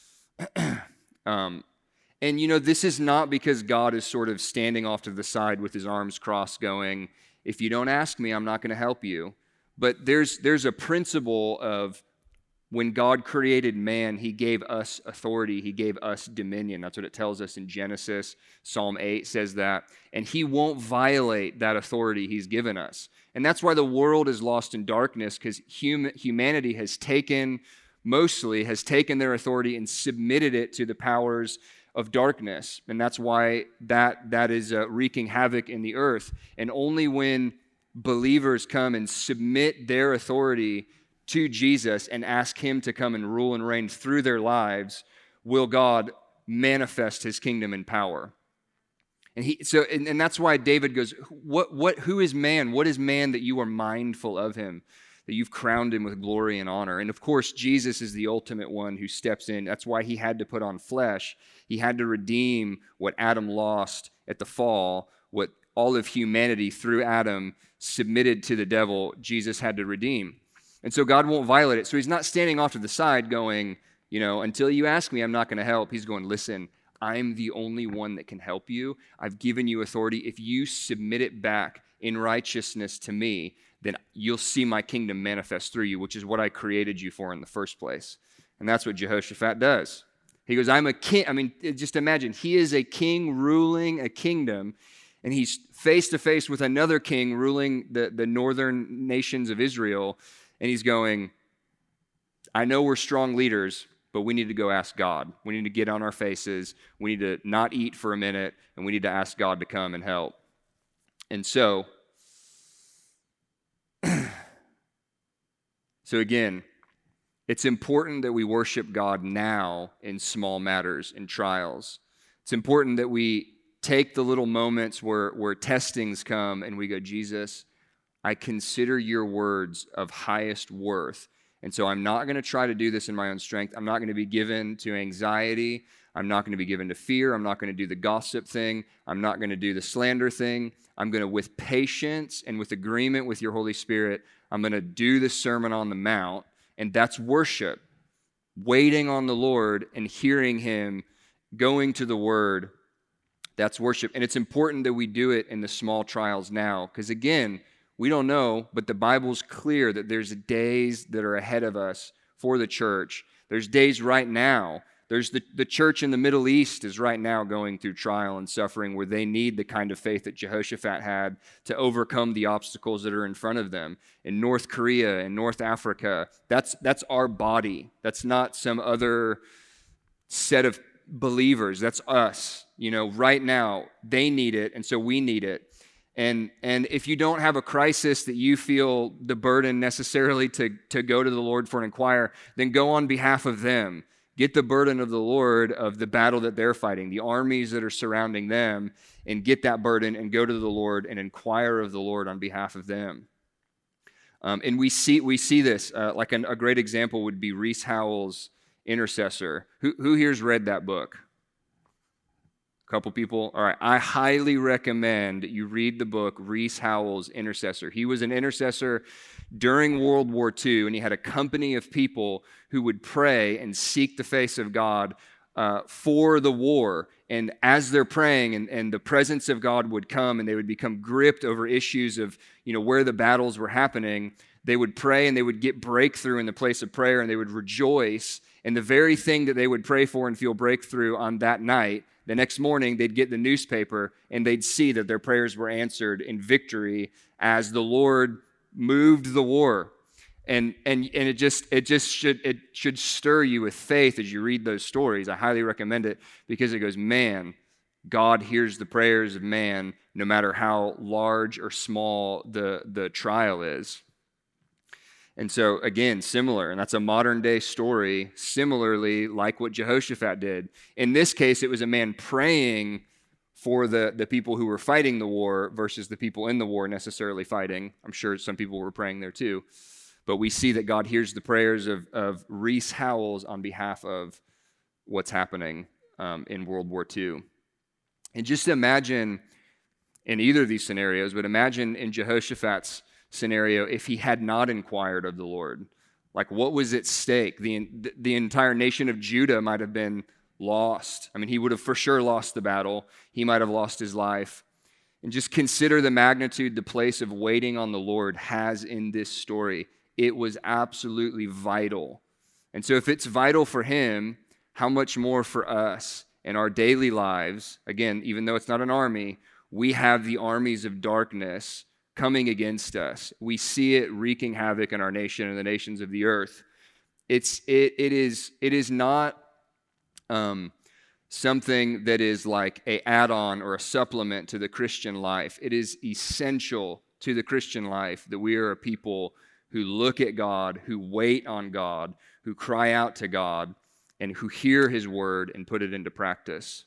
This is not because God is sort of standing off to the side with his arms crossed going, if you don't ask me, I'm not going to help you. But there's a principle of, when God created man, he gave us authority. He gave us dominion. That's what it tells us in Genesis. Psalm 8 says that. And he won't violate that authority he's given us. And that's why the world is lost in darkness, because humanity has taken their authority and submitted it to the powers of darkness. And that's why that is wreaking havoc in the earth. And only when believers come and submit their authority to Jesus and ask him to come and rule and reign through their lives, will God manifest his kingdom and power. And that's why David goes, who is man? What is man that you are mindful of him, that you've crowned him with glory and honor? And of course, Jesus is the ultimate one who steps in. That's why he had to put on flesh. He had to redeem what Adam lost at the fall, what all of humanity through Adam submitted to the devil. Jesus had to redeem. And so God won't violate it. So he's not standing off to the side going, until you ask me, I'm not going to help. He's going, listen, I'm the only one that can help you. I've given you authority. If you submit it back in righteousness to me, then you'll see my kingdom manifest through you, which is what I created you for in the first place. And that's what Jehoshaphat does. He goes, I'm a king. I mean, just imagine, he is a king ruling a kingdom, and he's face to face with another king ruling the northern nations of Israel. And he's going, I know we're strong leaders, but we need to go ask God. We need to get on our faces. We need to not eat for a minute, and we need to ask God to come and help. And so again, it's important that we worship God now in small matters, in trials. It's important that we take the little moments where testings come and we go, Jesus, I consider your words of highest worth. And so I'm not going to try to do this in my own strength. I'm not going to be given to anxiety. I'm not going to be given to fear. I'm not going to do the gossip thing. I'm not going to do the slander thing. I'm going to, with patience and with agreement with your Holy Spirit, I'm going to do the Sermon on the Mount. And that's worship. Waiting on the Lord and hearing him, going to the Word, that's worship. And it's important that we do it in the small trials now. Because again, we don't know, but the Bible's clear that there's days that are ahead of us for the church. There's days right now. There's the church in the Middle East is right now going through trial and suffering, where they need the kind of faith that Jehoshaphat had to overcome the obstacles that are in front of them. In North Korea and North Africa, that's our body. That's not some other set of believers. That's us. Right now, they need it, and so we need it. And if you don't have a crisis that you feel the burden necessarily to go to the Lord for and inquire, then go on behalf of them. Get the burden of the Lord of the battle that they're fighting, the armies that are surrounding them, and get that burden and go to the Lord and inquire of the Lord on behalf of them. And we see this, like a great example would be Rees Howells' Intercessor. Who here's read that book? A couple people? All right. I highly recommend you read the book Rees Howells' Intercessor. He was an intercessor during World War II, and he had a company of people who would pray and seek the face of God for the war. And as they're praying, and the presence of God would come, and they would become gripped over issues of, where the battles were happening, they would pray and they would get breakthrough in the place of prayer, and they would rejoice. And the very thing that they would pray for and feel breakthrough on that night, the next morning they'd get the newspaper and they'd see that their prayers were answered in victory as the Lord moved the war. And it should stir you with faith as you read those stories. I highly recommend it because it goes, man, God hears the prayers of man no matter how large or small the trial is. And so, again, similar, and that's a modern day story, similarly like what Jehoshaphat did. In this case, it was a man praying for the people who were fighting the war versus the people in the war necessarily fighting. I'm sure some people were praying there too. But we see that God hears the prayers of Rees Howells on behalf of what's happening in World War II. And just imagine in either of these scenarios, but imagine in Jehoshaphat's scenario if he had not inquired of the Lord. Like, what was at stake? The entire nation of Judah might have been lost. I mean, he would have for sure lost the battle. He might have lost his life. And just consider the magnitude the place of waiting on the Lord has in this story. It was absolutely vital. And so if it's vital for him, how much more for us in our daily lives? Again, even though it's not an army, we have the armies of darkness coming against us. We see it wreaking havoc in our nation and the nations of the earth. It is not something that is like an add-on or a supplement to the Christian life. It is essential to the Christian life that we are a people who look at God, who wait on God, who cry out to God, and who hear his word and put it into practice.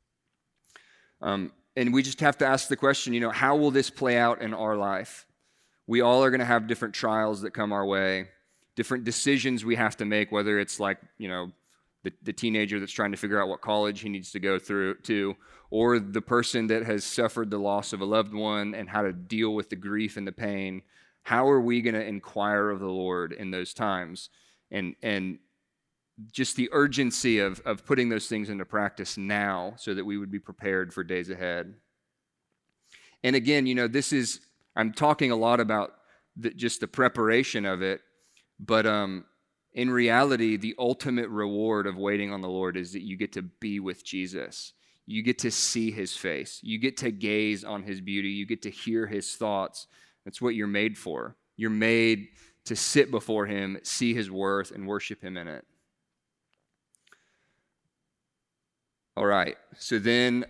And we just have to ask the question, how will this play out in our life? We all are going to have different trials that come our way, different decisions we have to make, whether it's like, the teenager that's trying to figure out what college he needs to go through to, or the person that has suffered the loss of a loved one and how to deal with the grief and the pain. How are we going to inquire of the Lord in those times? And just the urgency of putting those things into practice now so that we would be prepared for days ahead. And again, I'm talking a lot about just the preparation of it, but in reality, the ultimate reward of waiting on the Lord is that you get to be with Jesus. You get to see his face. You get to gaze on his beauty. You get to hear his thoughts. That's what you're made for. You're made to sit before him, see his worth, and worship him in it. All right, so then,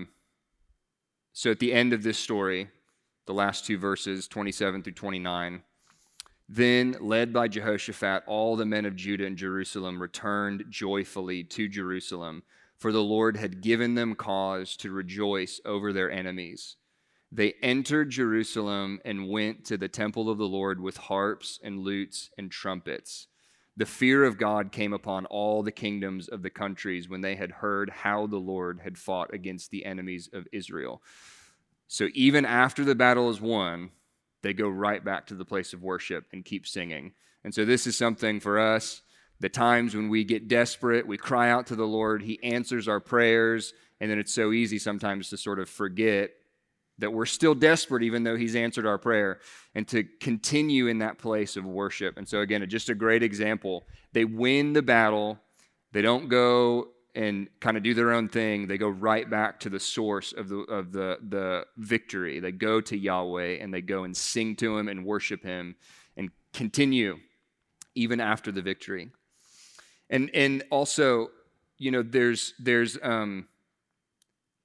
so at the end of this story, the last two verses, 27 through 29, then, led by Jehoshaphat, all the men of Judah and Jerusalem returned joyfully to Jerusalem, for the Lord had given them cause to rejoice over their enemies. They entered Jerusalem and went to the temple of the Lord with harps and lutes and trumpets. The fear of God came upon all the kingdoms of the countries when they had heard how the Lord had fought against the enemies of Israel. So even after the battle is won, they go right back to the place of worship and keep singing. And so this is something for us, the times when we get desperate, we cry out to the Lord, he answers our prayers, and then it's so easy sometimes to sort of forget that we're still desperate even though he's answered our prayer, and to continue in that place of worship. And so again, just a great example. They win the battle. They don't go and kind of do their own thing. They go right back to the source of the victory. They go to Yahweh and they go and sing to him and worship him and continue even after the victory. And also, there's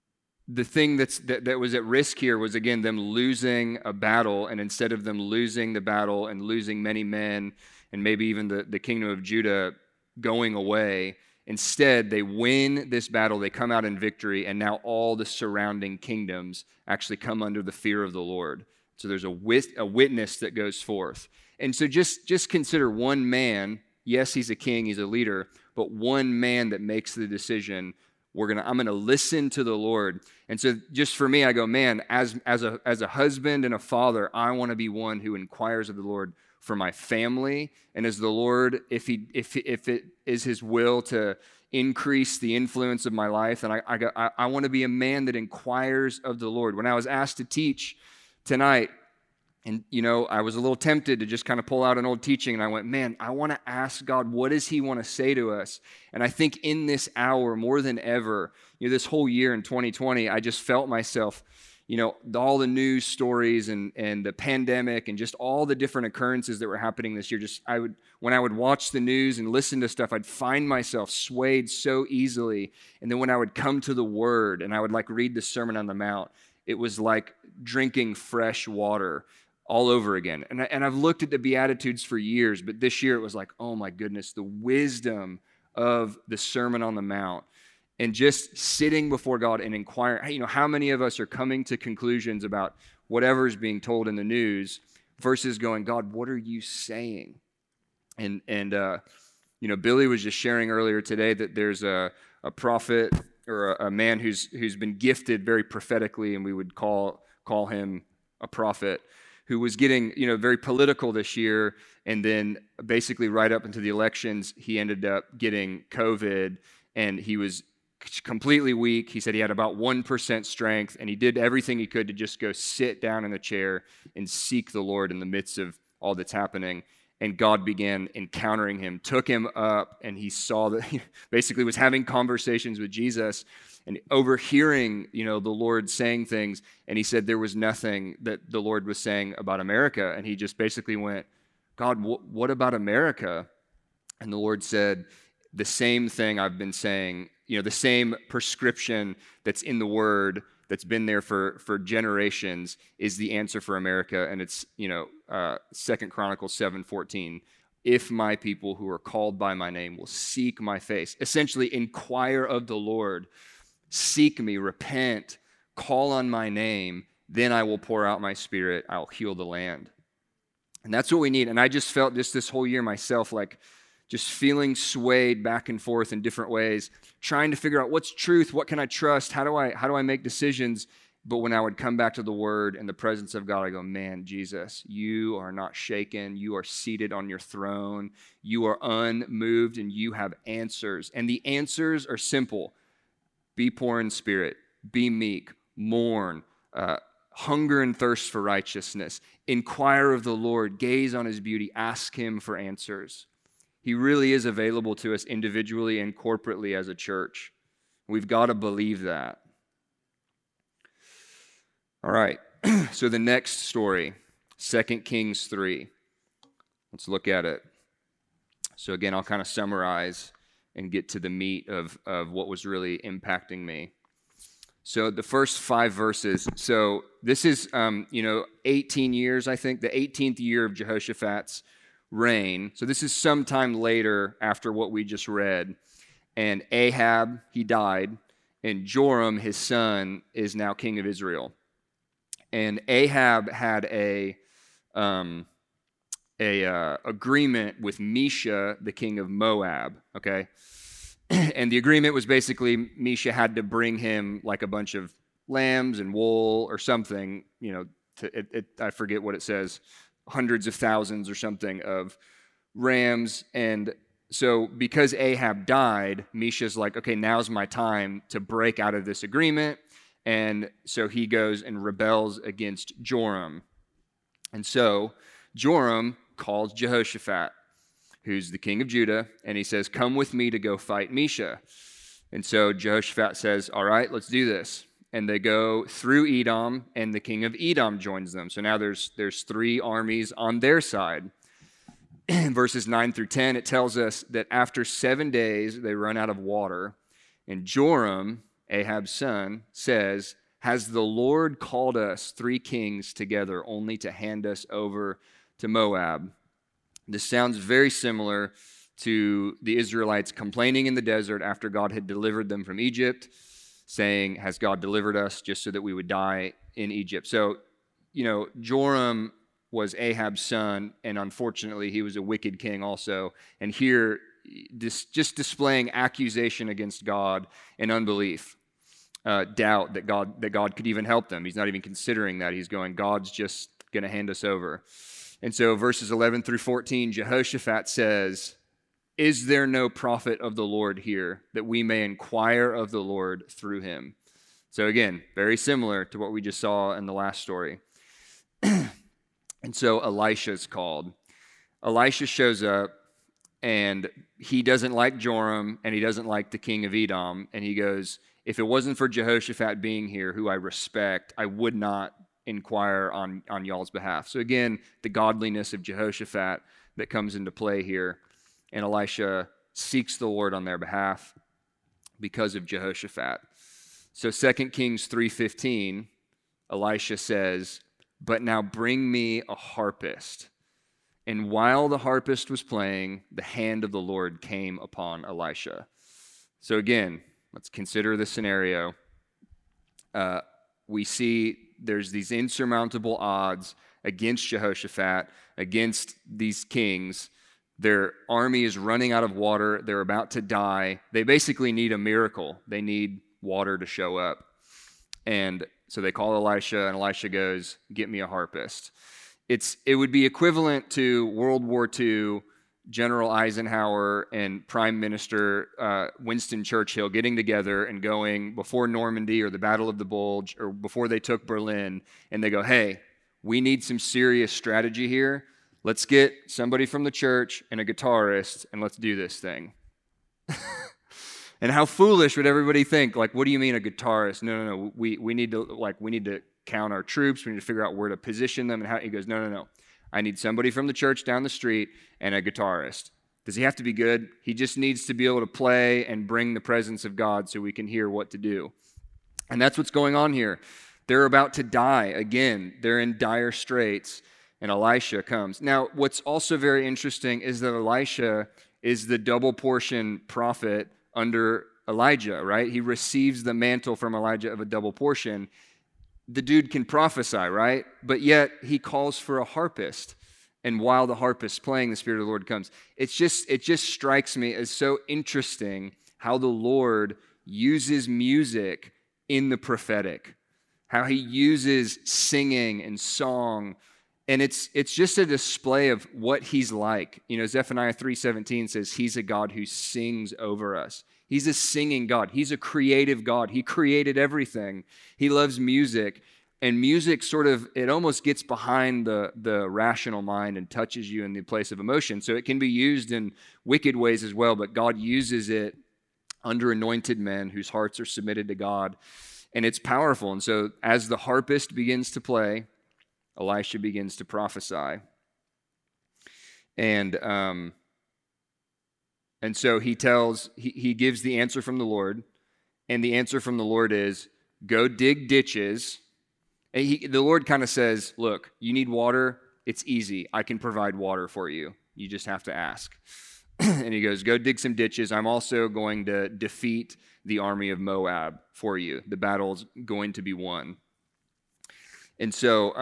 the thing that was at risk here was, again, them losing a battle, and instead of them losing the battle and losing many men and maybe even the kingdom of Judah going away, instead they win this battle, they come out in victory, and now all the surrounding kingdoms actually come under the fear of the Lord. So there's a witness that goes forth. And so just consider one man. Yes, he's a king, he's a leader, but one man that makes the decision, I'm gonna listen to the Lord. And so just for me, I go, man, as a husband and a father, I want to be one who inquires of the Lord for my family. And as the Lord, if it is his will to increase the influence of my life, and I want to be a man that inquires of the Lord. When I was asked to teach tonight, and, I was a little tempted to just kind of pull out an old teaching, and I went, man, I want to ask God, what does he want to say to us? And I think in this hour, more than ever, this whole year in 2020, I just felt myself, all the news stories and the pandemic and just all the different occurrences that were happening this year, when I would watch the news and listen to stuff, I'd find myself swayed so easily. And then when I would come to the Word and I would read the Sermon on the Mount, it was like drinking fresh water all over again. And I've looked at the Beatitudes for years, but this year it was like, oh my goodness, the wisdom of the Sermon on the Mount and just sitting before God and inquiring, how many of us are coming to conclusions about whatever is being told in the news versus going, God, what are you saying? And Billy was just sharing earlier today that there's a prophet or a man who's been gifted very prophetically, and we would call him a prophet, who was getting, very political this year, and then basically right up into the elections, he ended up getting COVID, and he was completely weak. He said he had about 1% strength, and he did everything he could to just go sit down in the chair and seek the Lord in the midst of all that's happening. And God began encountering him, took him up, and he saw that he basically was having conversations with Jesus and overhearing, the Lord saying things. And he said there was nothing that the Lord was saying about America. And he just basically went, God, what about America? And the Lord said, the same thing I've been saying, the same prescription that's in the Word that's been there for generations is the answer for America. And it's, 2 Chronicles 7:14. If my people who are called by my name will seek my face, essentially inquire of the Lord, seek me, repent, call on my name, then I will pour out my Spirit, I'll heal the land. And that's what we need. And I just felt this whole year myself, just feeling swayed back and forth in different ways, trying to figure out what's truth, what can I trust, how do I make decisions? But when I would come back to the Word and the presence of God, I go, man, Jesus, you are not shaken. You are seated on your throne. You are unmoved, and you have answers. And the answers are simple. Be poor in spirit. Be meek. Mourn. Hunger and thirst for righteousness. Inquire of the Lord. Gaze on his beauty. Ask him for answers. He really is available to us individually and corporately as a church. We've got to believe that. All right, so the next story, 2 Kings 3. Let's look at it. So again, I'll kind of summarize and get to the meat of what was really impacting me. So the first 5 verses. So this is, 18 years, I think, the 18th year of Jehoshaphat's reign. So this is sometime later after what we just read. And Ahab, he died, and Joram, his son, is now king of Israel. And Ahab had a agreement with Mesha, the king of Moab, okay? And the agreement was basically Mesha had to bring him a bunch of lambs and wool or something, I forget what it says, hundreds of thousands or something of rams. And so because Ahab died, Mesha's like, okay, now's my time to break out of this agreement. And so he goes and rebels against Joram. And so Joram calls Jehoshaphat, who's the king of Judah, and he says, come with me to go fight Mesha. And so Jehoshaphat says, all right, let's do this. And they go through Edom, and the king of Edom joins them. So now there's 3 armies on their side. In verses 9 through 10, it tells us that after 7 days, they run out of water. And Joram, Ahab's son, says, "Has the Lord called us 3 kings together only to hand us over to Moab?" This sounds very similar to the Israelites complaining in the desert after God had delivered them from Egypt, saying, "Has God delivered us just so that we would die in Egypt?" So, Joram was Ahab's son, and unfortunately, he was a wicked king also. And here, just displaying accusation against God and unbelief, doubt that God could even help them. He's not even considering that. He's going, God's just going to hand us over. And so verses 11 through 14, Jehoshaphat says, "Is there no prophet of the Lord here, that we may inquire of the Lord through him?" So again, very similar to what we just saw in the last story. And so Elisha's called. Elisha shows up, and he doesn't like Joram, and he doesn't like the king of Edom. And he goes, "If it wasn't for Jehoshaphat being here, who I respect, I would not inquire on y'all's behalf." So again, the godliness of Jehoshaphat that comes into play here. And Elisha seeks the Lord on their behalf because of Jehoshaphat. So 2 Kings 3:15, Elisha says, "But now bring me a harpist." And while the harpist was playing, the hand of the Lord came upon Elisha. So again, let's consider the scenario. We see there's these insurmountable odds against Jehoshaphat, against these kings. Their army is running out of water. They're about to die. They basically need a miracle. They need water to show up. And so they call Elisha, and Elisha goes, "Get me a harpist." It would be equivalent to World War II, General Eisenhower and Prime Minister Winston Churchill getting together and going before Normandy or the Battle of the Bulge or before they took Berlin, and they go, "Hey, we need some serious strategy here. Let's get somebody from the church and a guitarist, and let's do this thing." And how foolish would everybody think? Like, what do you mean a guitarist? No. We need to count our troops. We need to figure out where to position them. And how he goes, no. I need somebody from the church down the street and a guitarist. Does he have to be good? He just needs to be able to play and bring the presence of God so we can hear what to do. And that's what's going on here. They're about to die again. They're in dire straits, and Elisha comes. Now, what's also very interesting is that Elisha is the double portion prophet under Elijah, right? He receives the mantle from Elijah of a double portion. The dude can prophesy, right? But yet he calls for a harpist. And while the harpist's playing, the Spirit of the Lord comes. It just strikes me as so interesting how the Lord uses music in the prophetic, how he uses singing and song. And it's just a display of what he's like. Zephaniah 3:17 says he's a God who sings over us. He's a singing God. He's a creative God. He created everything. He loves music. And music it almost gets behind the rational mind and touches you in the place of emotion. So it can be used in wicked ways as well, but God uses it under anointed men whose hearts are submitted to God. And it's powerful. And so as the harpist begins to play, Elisha begins to prophesy. And so he gives the answer from the Lord. And the answer from the Lord is, go dig ditches. And the Lord kind of says, look, you need water. It's easy. I can provide water for you. You just have to ask. And he goes, go dig some ditches. I'm also going to defeat the army of Moab for you. The battle's going to be won. And so,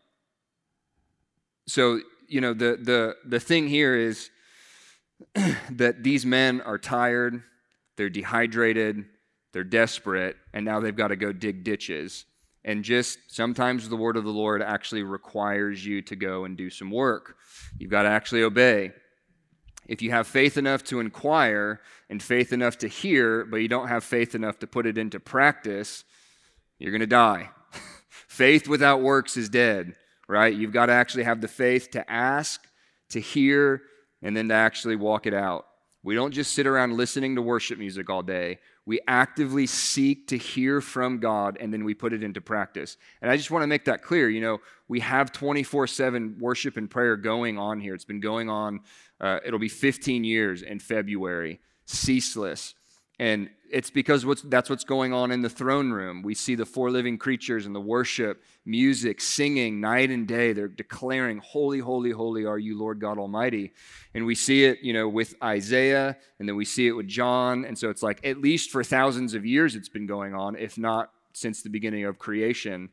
the thing here is that these men are tired, they're dehydrated, they're desperate, and now they've got to go dig ditches. And just sometimes the word of the Lord actually requires you to go and do some work. You've got to actually obey. If you have faith enough to inquire and faith enough to hear, but you don't have faith enough to put it into practice, you're going to die. Faith without works is dead, right? You've got to actually have the faith to ask, to hear, and then to actually walk it out. We don't just sit around listening to worship music all day. We actively seek to hear from God, and then we put it into practice. And I just want to make that clear. We have 24/7 worship and prayer going on here. It's been going on, it'll be 15 years in February, ceaseless. And it's because that's what's going on in the throne room. We see the four living creatures and the worship, music, singing night and day. They're declaring, holy, holy, holy are you, Lord God Almighty. And we see it, with Isaiah, and then we see it with John. And so it's like at least for thousands of years it's been going on, if not since the beginning of creation.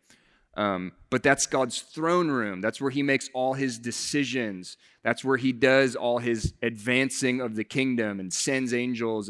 But that's God's throne room. That's where he makes all his decisions. That's where he does all his advancing of the kingdom and sends angels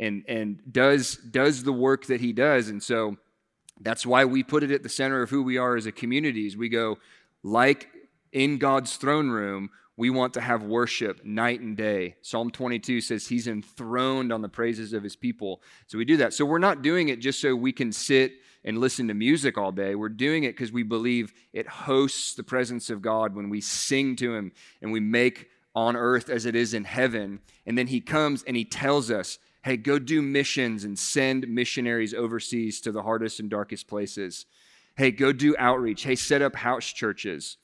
and does the work that he does. And so that's why we put it at the center of who we are as a community. Is we go, like in God's throne room, we want to have worship night and day. Psalm 22 says he's enthroned on the praises of his people. So we do that. So we're not doing it just so we can sit and listen to music all day. We're doing it because we believe it hosts the presence of God when we sing to him and we make on earth as it is in heaven. And then he comes and he tells us, hey, go do missions and send missionaries overseas to the hardest and darkest places. Hey, go do outreach. Hey, set up house churches.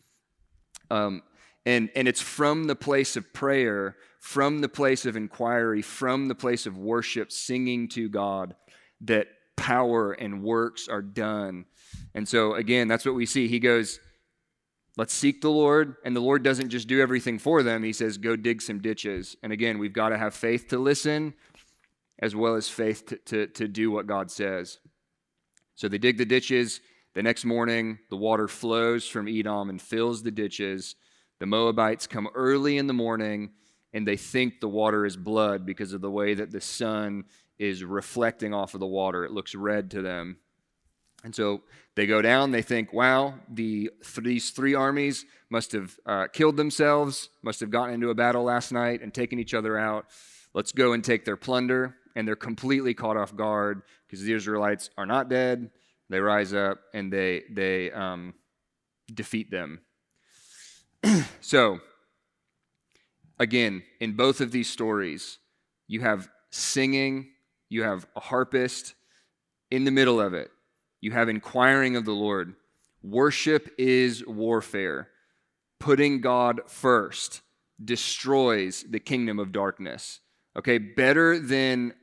And it's from the place of prayer, from the place of inquiry, from the place of worship, singing to God, that power and works are done. And so again, that's what we see. He goes, let's seek the Lord. And the Lord doesn't just do everything for them. He says, go dig some ditches. And again, we've got to have faith to listen as well as faith to do what God says. So they dig the ditches. The next morning, the water flows from Edom and fills the ditches. The Moabites come early in the morning, and they think the water is blood because of the way that the sun is reflecting off of the water. It looks red to them. And so they go down, they think, wow, these three armies must have killed themselves, must have gotten into a battle last night and taken each other out. Let's go and take their plunder. And they're completely caught off guard because the Israelites are not dead. They rise up and they defeat them. So, again, in both of these stories, you have singing, you have a harpist. In the middle of it, you have inquiring of the Lord. Worship is warfare. Putting God first destroys the kingdom of darkness. Okay, better than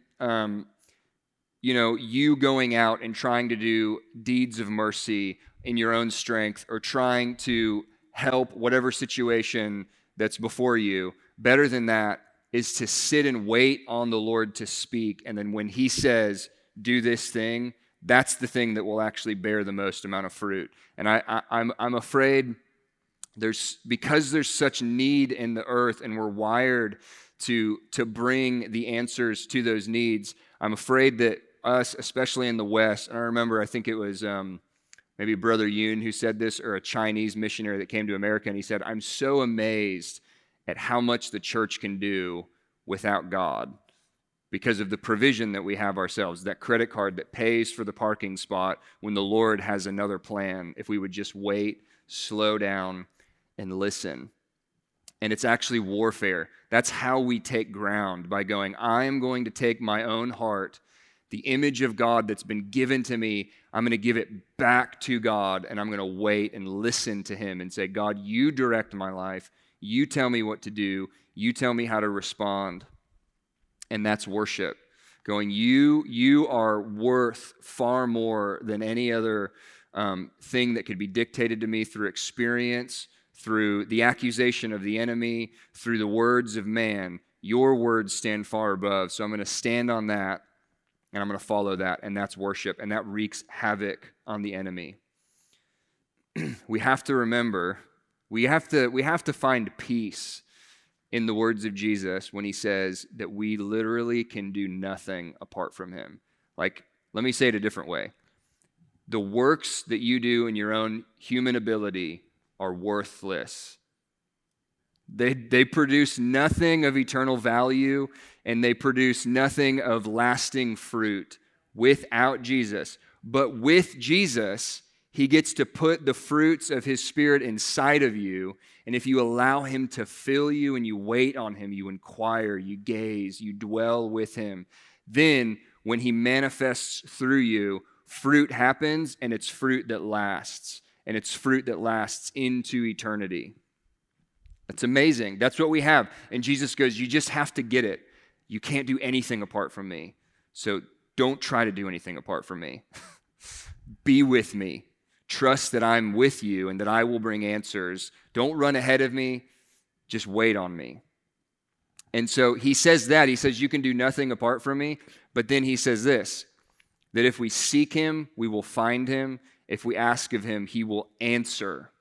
you going out and trying to do deeds of mercy in your own strength or trying to help whatever situation that's before you. Better than that is to sit and wait on the Lord to speak. And then when he says, do this thing, that's the thing that will actually bear the most amount of fruit. And I'm afraid because there's such need in the earth and we're wired to bring the answers to those needs, I'm afraid that us, especially in the West, and I remember, I think it was maybe Brother Yoon who said this, or a Chinese missionary that came to America, and he said, I'm so amazed at how much the church can do without God because of the provision that we have ourselves, that credit card that pays for the parking spot when the Lord has another plan, if we would just wait, slow down, and listen. And it's actually warfare. That's how we take ground, by going, I am going to take my own heart, the image of God that's been given to me, I'm going to give it back to God, and I'm going to wait and listen to him and say, God, you direct my life. You tell me what to do. You tell me how to respond. And that's worship. Going, you are worth far more than any other thing that could be dictated to me through experience, through the accusation of the enemy, through the words of man. Your words stand far above. So I'm going to stand on that, and I'm going to follow that, and that's worship, and that wreaks havoc on the enemy. We have to remember, we have to find peace in the words of Jesus when he says that we literally can do nothing apart from him. Like, let me say it a different way. The works that you do in your own human ability are worthless. They produce nothing of eternal value, and they produce nothing of lasting fruit without Jesus. But with Jesus, he gets to put the fruits of his Spirit inside of you, and if you allow him to fill you and you wait on him, you inquire, you gaze, you dwell with him, then when he manifests through you, fruit happens, and it's fruit that lasts, and it's fruit that lasts into eternity. It's amazing. That's what we have. And Jesus goes, you just have to get it. You can't do anything apart from me. So don't try to do anything apart from me. Be with me. Trust that I'm with you and that I will bring answers. Don't run ahead of me. Just wait on me. And so he says that. He says, you can do nothing apart from me. But then he says this, that if we seek him, we will find him. If we ask of him, he will answer.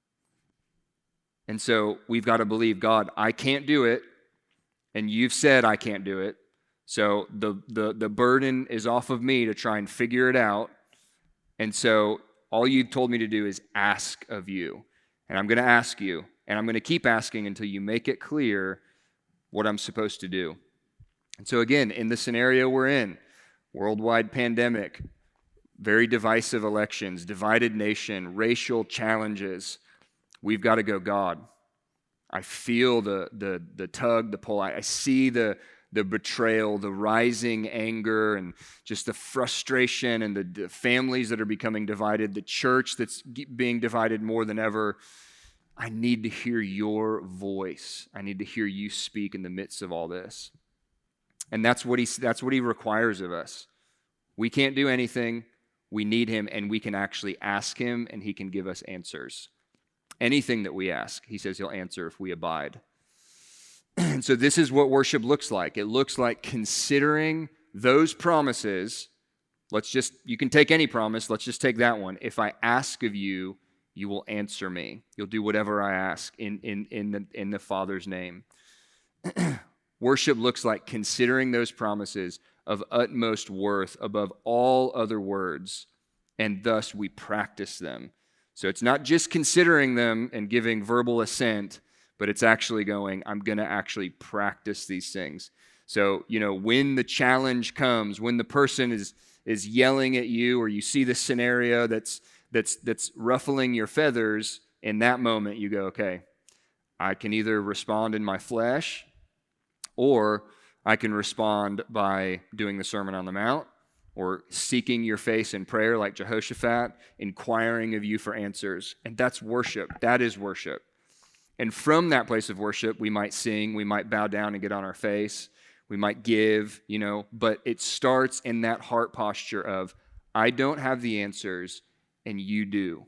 And so we've got to believe, God, I can't do it. And you've said I can't do it. So the burden is off of me to try and figure it out. And so all you've told me to do is ask of you. And I'm going to ask you. And I'm going to keep asking until you make it clear what I'm supposed to do. And so again, in the scenario we're in, worldwide pandemic, very divisive elections, divided nation, racial challenges, we've got to go, God, I feel the tug, the pull. I see the betrayal, the rising anger, and just the frustration, and the families that are becoming divided, the church that's being divided more than ever. I need to hear your voice. I need to hear you speak in the midst of all this. And that's what he requires of us. We can't do anything. We need him, and we can actually ask him, and he can give us answers. Anything that we ask, he says he'll answer if we abide. And so this is what worship looks like. It looks like considering those promises. You can take any promise. Let's just take that one. If I ask of you, you will answer me. You'll do whatever I ask in the Father's name. Worship looks like considering those promises of utmost worth above all other words, and thus we practice them. So it's not just considering them and giving verbal assent, but it's actually going, I'm going to actually practice these things. So, when the challenge comes, when the person is yelling at you, or you see the scenario that's ruffling your feathers, in that moment you go, okay, I can either respond in my flesh, or I can respond by doing the Sermon on the Mount, or seeking your face in prayer like Jehoshaphat, inquiring of you for answers. And that's worship. That is worship. And from that place of worship, we might sing, we might bow down and get on our face, we might give, but it starts in that heart posture of, I don't have the answers, and you do.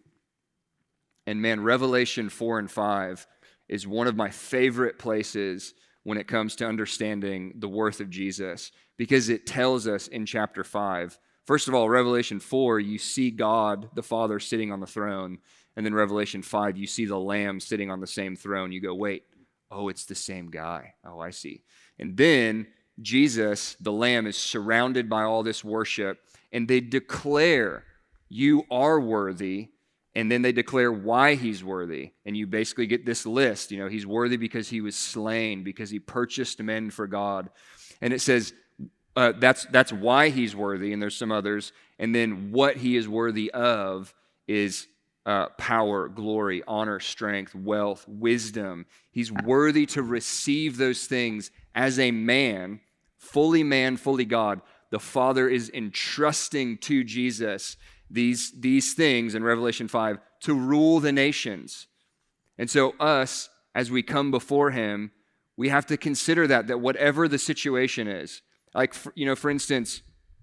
And man, Revelation 4 and 5 is one of my favorite places when it comes to understanding the worth of Jesus, because it tells us in chapter 5, first of all, Revelation 4, you see God, the Father, sitting on the throne. And then Revelation 5, you see the Lamb sitting on the same throne. You go, wait, it's the same guy. Oh, I see. And then Jesus, the Lamb, is surrounded by all this worship, and they declare, you are worthy, and then they declare why he's worthy. And you basically get this list. He's worthy because he was slain, because he purchased men for God. And it says that's why he's worthy, and there's some others. And then what he is worthy of is power, glory, honor, strength, wealth, wisdom. He's worthy to receive those things as a man, fully God. The Father is entrusting to Jesus these things in Revelation 5 to rule the nations. And so us, as we come before him, we have to consider that whatever the situation is, like, for instance,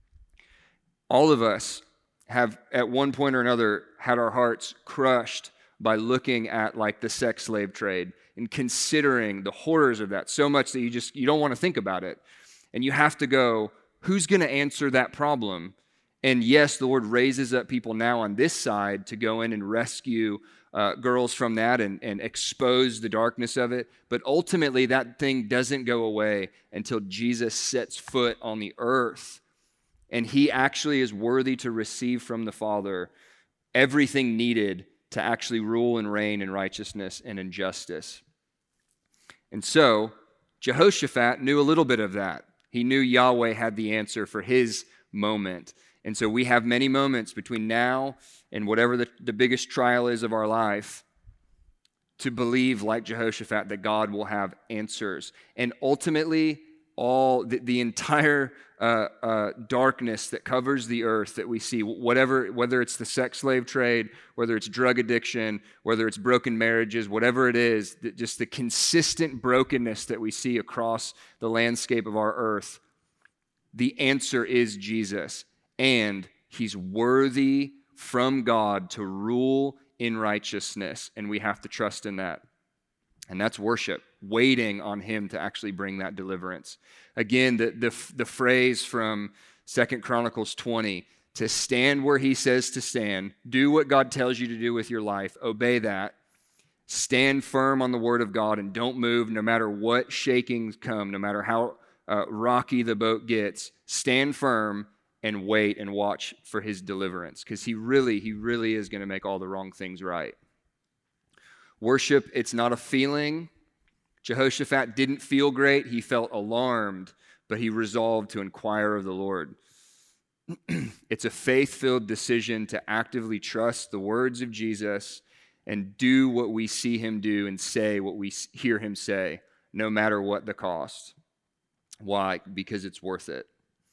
all of us have at one point or another had our hearts crushed by looking at like the sex slave trade and considering the horrors of that so much that you don't want to think about it. And you have to go, who's going to answer that problem? And yes, the Lord raises up people now on this side to go in and rescue girls from that and expose the darkness of it. But ultimately, that thing doesn't go away until Jesus sets foot on the earth. And he actually is worthy to receive from the Father everything needed to actually rule and reign in righteousness and in justice. And so, Jehoshaphat knew a little bit of that. He knew Yahweh had the answer for his moment. And so we have many moments between now and whatever the biggest trial is of our life to believe, like Jehoshaphat, that God will have answers. And ultimately, all the entire darkness that covers the earth that we see, whether it's the sex slave trade, whether it's drug addiction, whether it's broken marriages, whatever it is, just the consistent brokenness that we see across the landscape of our earth, the answer is Jesus, and he's worthy from God to rule in righteousness, and we have to trust in that. And that's worship, waiting on him to actually bring that deliverance. Again, the phrase from 2 Chronicles 20, to stand where he says to stand, do what God tells you to do with your life, obey that, stand firm on the word of God, and don't move no matter what shakings come, no matter how rocky the boat gets. Stand firm and wait and watch for his deliverance, because he really is going to make all the wrong things right. Worship, it's not a feeling. Jehoshaphat didn't feel great. He felt alarmed, but he resolved to inquire of the Lord. It's a faith-filled decision to actively trust the words of Jesus and do what we see him do and say what we hear him say, no matter what the cost. Why? Because it's worth it.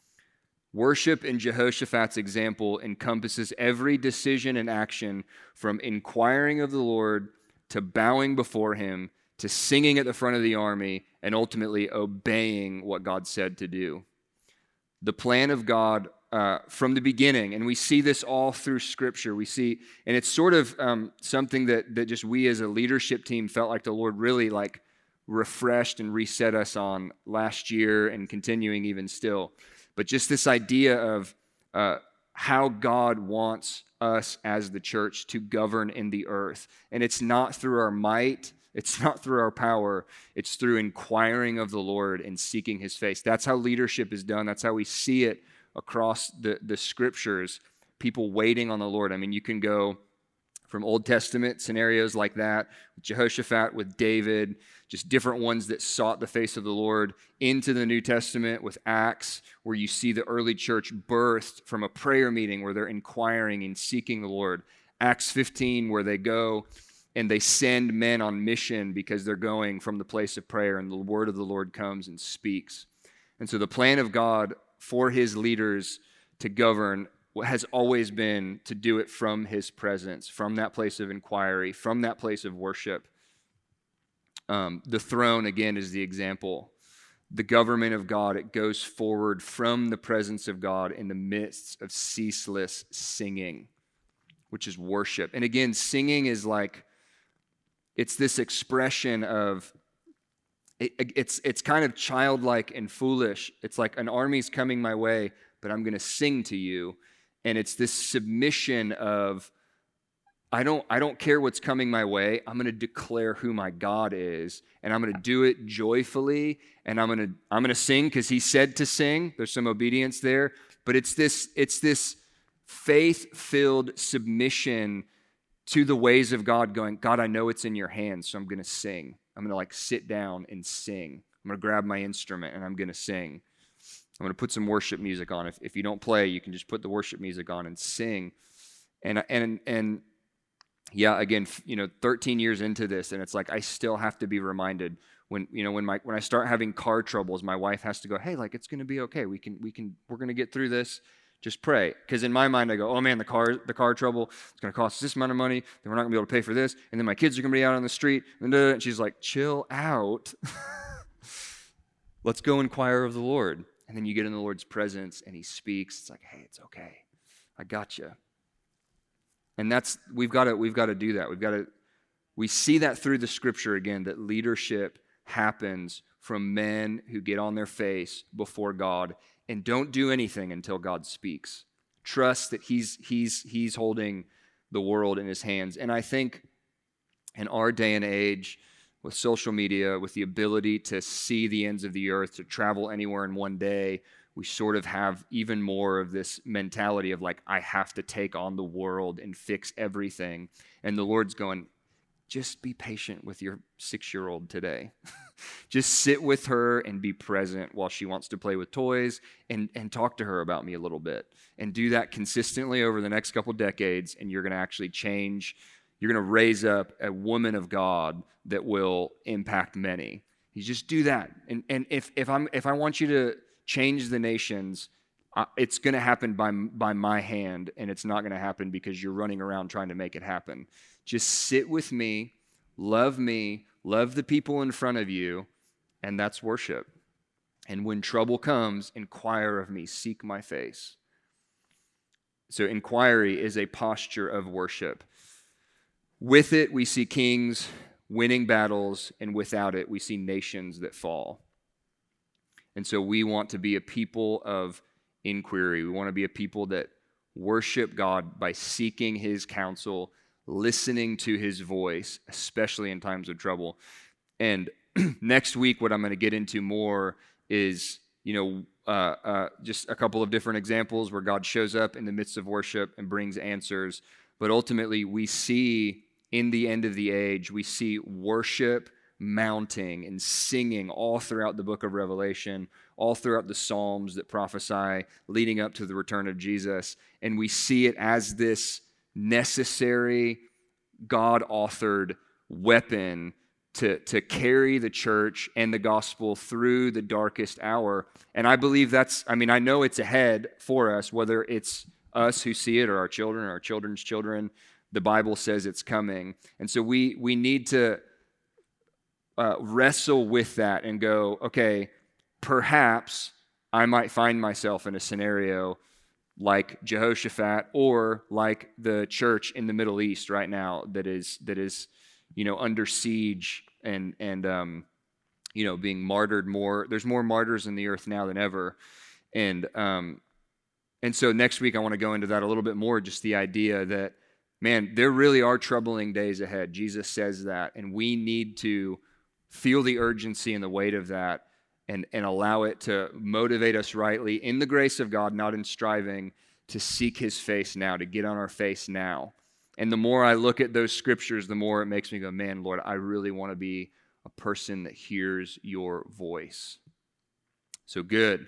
Worship in Jehoshaphat's example encompasses every decision and action, from inquiring of the Lord to bowing before him, to singing at the front of the army, and ultimately obeying what God said to do. The plan of God from the beginning, and we see this all through Scripture. We see, and it's sort of something that just we as a leadership team felt like the Lord really refreshed and reset us on last year and continuing even still. But just this idea of how God wants us as the church to govern in the earth. And it's not through our might, it's not through our power, it's through inquiring of the Lord and seeking his face. That's how leadership is done. That's how we see it across the scriptures, people waiting on the Lord. I mean, you can go from Old Testament scenarios like that, with Jehoshaphat, with David, just different ones that sought the face of the Lord, into the New Testament with Acts, where you see the early church birthed from a prayer meeting where they're inquiring and seeking the Lord. Acts 15, where they go and they send men on mission because they're going from the place of prayer, and the word of the Lord comes and speaks. And so the plan of God for his leaders to govern has always been to do it from his presence, from that place of inquiry, from that place of worship. The throne, again, is the example. The government of God, it goes forward from the presence of God in the midst of ceaseless singing, which is worship. And again, singing is it's this expression of, it's kind of childlike and foolish. It's like an army's coming my way, but I'm going to sing to you. And it's this submission of, I don't care what's coming my way. I'm going to declare who my God is, and I'm going to do it joyfully, and I'm going to sing because he said to sing. There's some obedience there, but it's this faith-filled submission to the ways of God, going, God, I know it's in your hands, so I'm going to sing. I'm going to sit down and sing. I'm going to grab my instrument and I'm going to sing. I'm going to put some worship music on. If you don't play, you can just put the worship music on and sing. And yeah, again, 13 years into this, and it's like I still have to be reminded when I start having car troubles, my wife has to go, hey, it's going to be okay. We're going to get through this. Just pray. Because in my mind, I go, oh man, the car trouble, it's going to cost us this amount of money, then we're not going to be able to pay for this, and then my kids are going to be out on the street, and she's like, chill out. Let's go inquire of the Lord. And then you get in the Lord's presence, and he speaks. It's like, hey, it's okay. I got you. And we've got to do that. We see that through the scripture again, that leadership happens from men who get on their face before God and don't do anything until God speaks. Trust that he's holding the world in his hands. And I think in our day and age, with social media, with the ability to see the ends of the earth, to travel anywhere in one day, we sort of have even more of this mentality of I have to take on the world and fix everything. And the Lord's going, just be patient with your 6-year-old today. Just sit with her and be present while she wants to play with toys, and talk to her about me a little bit. And do that consistently over the next couple decades, and you're going to actually change. You're going to raise up a woman of God that will impact many. You just do that. And if I want you to change the nations, it's going to happen by my hand, and it's not going to happen because you're running around trying to make it happen. Just sit with me, love the people in front of you, and that's worship. And when trouble comes, inquire of me, seek my face. So inquiry is a posture of worship. With it, we see kings winning battles, and without it, we see nations that fall. And so we want to be a people of inquiry. We want to be a people that worship God by seeking his counsel, listening to his voice, especially in times of trouble. And next week, what I'm going to get into more is, just a couple of different examples where God shows up in the midst of worship and brings answers. But ultimately, we see in the end of the age, we see worship mounting and singing all throughout the book of Revelation, all throughout the Psalms that prophesy leading up to the return of Jesus. And we see it as this necessary, God-authored weapon to carry the church and the gospel through the darkest hour. And I believe I know it's ahead for us, whether it's us who see it or our children or our children's children. The Bible says it's coming. And so we need to wrestle with that and go, okay, perhaps I might find myself in a scenario like Jehoshaphat or like the church in the Middle East right now that is under siege and being martyred more. There's more martyrs in the earth now than ever. And so next week I want to go into that a little bit more, just the idea that, man, there really are troubling days ahead. Jesus says that, and we need to feel the urgency and the weight of that and allow it to motivate us rightly in the grace of God, not in striving, to seek his face now, to get on our face now. And the more I look at those scriptures, the more it makes me go, man, Lord, I really want to be a person that hears your voice. So good.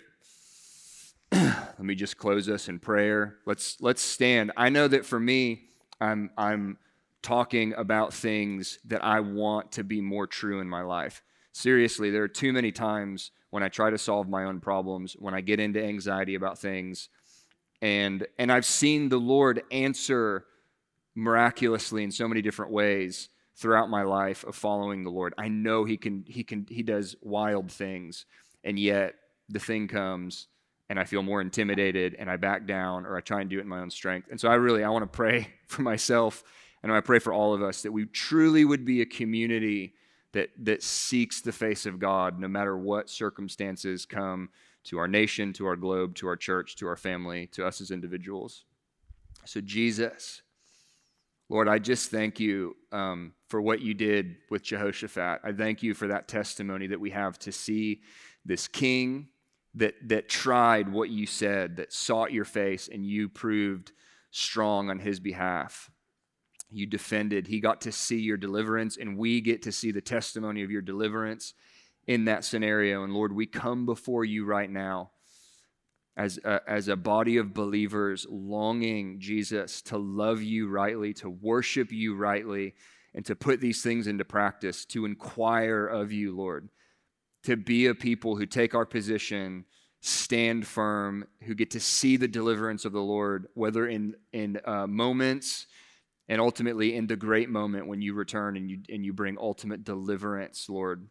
Let me just close us in prayer. Let's stand. I know that for me, I'm talking about things that I want to be more true in my life. Seriously, there are too many times when I try to solve my own problems, when I get into anxiety about things, and I've seen the Lord answer miraculously in so many different ways throughout my life of following the Lord. I know he does wild things, and yet the thing comes and I feel more intimidated and I back down or I try and do it in my own strength. And so I want to pray for myself, and I pray for all of us that we truly would be a community that seeks the face of God no matter what circumstances come to our nation, to our globe, to our church, to our family, to us as individuals. So Jesus, Lord, I just thank you for what you did with Jehoshaphat. I thank you for that testimony that we have to see this king that tried what you said, that sought your face, and you proved strong on his behalf. You defended. He got to see your deliverance, and we get to see the testimony of your deliverance in that scenario. And Lord, we come before you right now as a body of believers longing, Jesus, to love you rightly, to worship you rightly, and to put these things into practice, to inquire of you, Lord, to be a people who take our position, stand firm, who get to see the deliverance of the Lord, whether in moments and ultimately in the great moment when you return and you bring ultimate deliverance, Lord,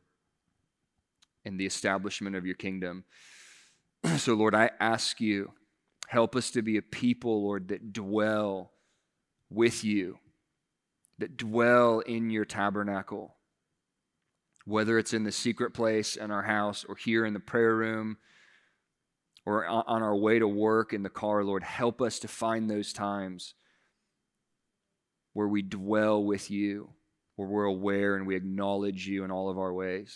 and the establishment of your kingdom. So, Lord, I ask you, help us to be a people, Lord, that dwell with you, that dwell in your tabernacle, whether it's in the secret place in our house or here in the prayer room or on our way to work in the car. Lord, help us to find those times where we dwell with you, where we're aware and we acknowledge you in all of our ways.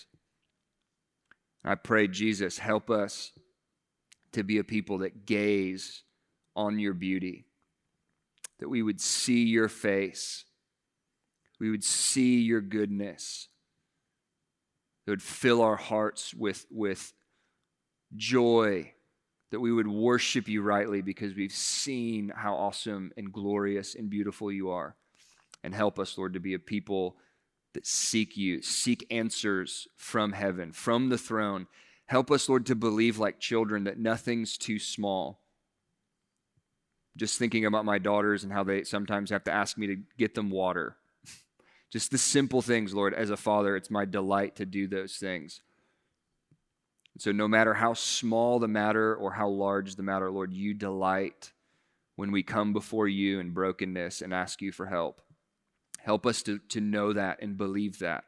I pray, Jesus, help us to be a people that gaze on your beauty, that we would see your face, we would see your goodness, that would fill our hearts with joy, that we would worship you rightly because we've seen how awesome and glorious and beautiful you are. And help us, Lord, to be a people that seek you, seek answers from heaven, from the throne. Help us, Lord, to believe like children that nothing's too small. Just thinking about my daughters and how they sometimes have to ask me to get them water. Just the simple things, Lord, as a father, it's my delight to do those things. So no matter how small the matter or how large the matter, Lord, you delight when we come before you in brokenness and ask you for help. Help us to know that and believe that.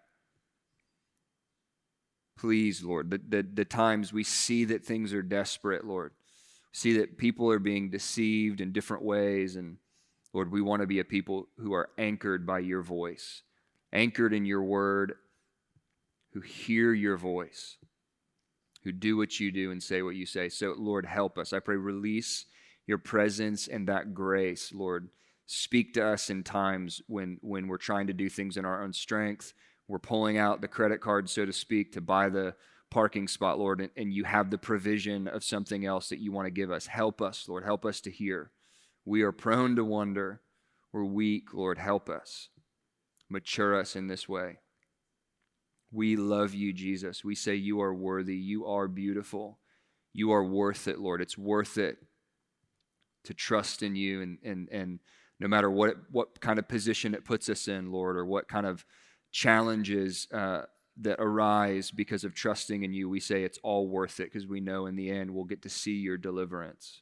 Please, Lord, the times we see that things are desperate, Lord, see that people are being deceived in different ways, and Lord, we want to be a people who are anchored by your voice, anchored in your word, who hear your voice, who do what you do and say what you say. So, Lord, help us. I pray, release your presence and that grace, Lord. Speak to us in times when we're trying to do things in our own strength. We're pulling out the credit card, so to speak, to buy the parking spot, Lord, and you have the provision of something else that you want to give us. Help us, Lord. Help us to hear. We are prone to wonder. We're weak, Lord. Help us. Mature us in this way. We love you, Jesus. We say you are worthy. You are beautiful. You are worth it, Lord. It's worth it to trust in you, and no matter what kind of position it puts us in, Lord, or what kind of challenges that arise because of trusting in you, we say it's all worth it because we know in the end we'll get to see your deliverance.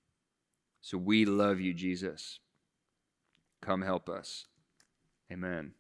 So we love you, Jesus. Come help us. Amen.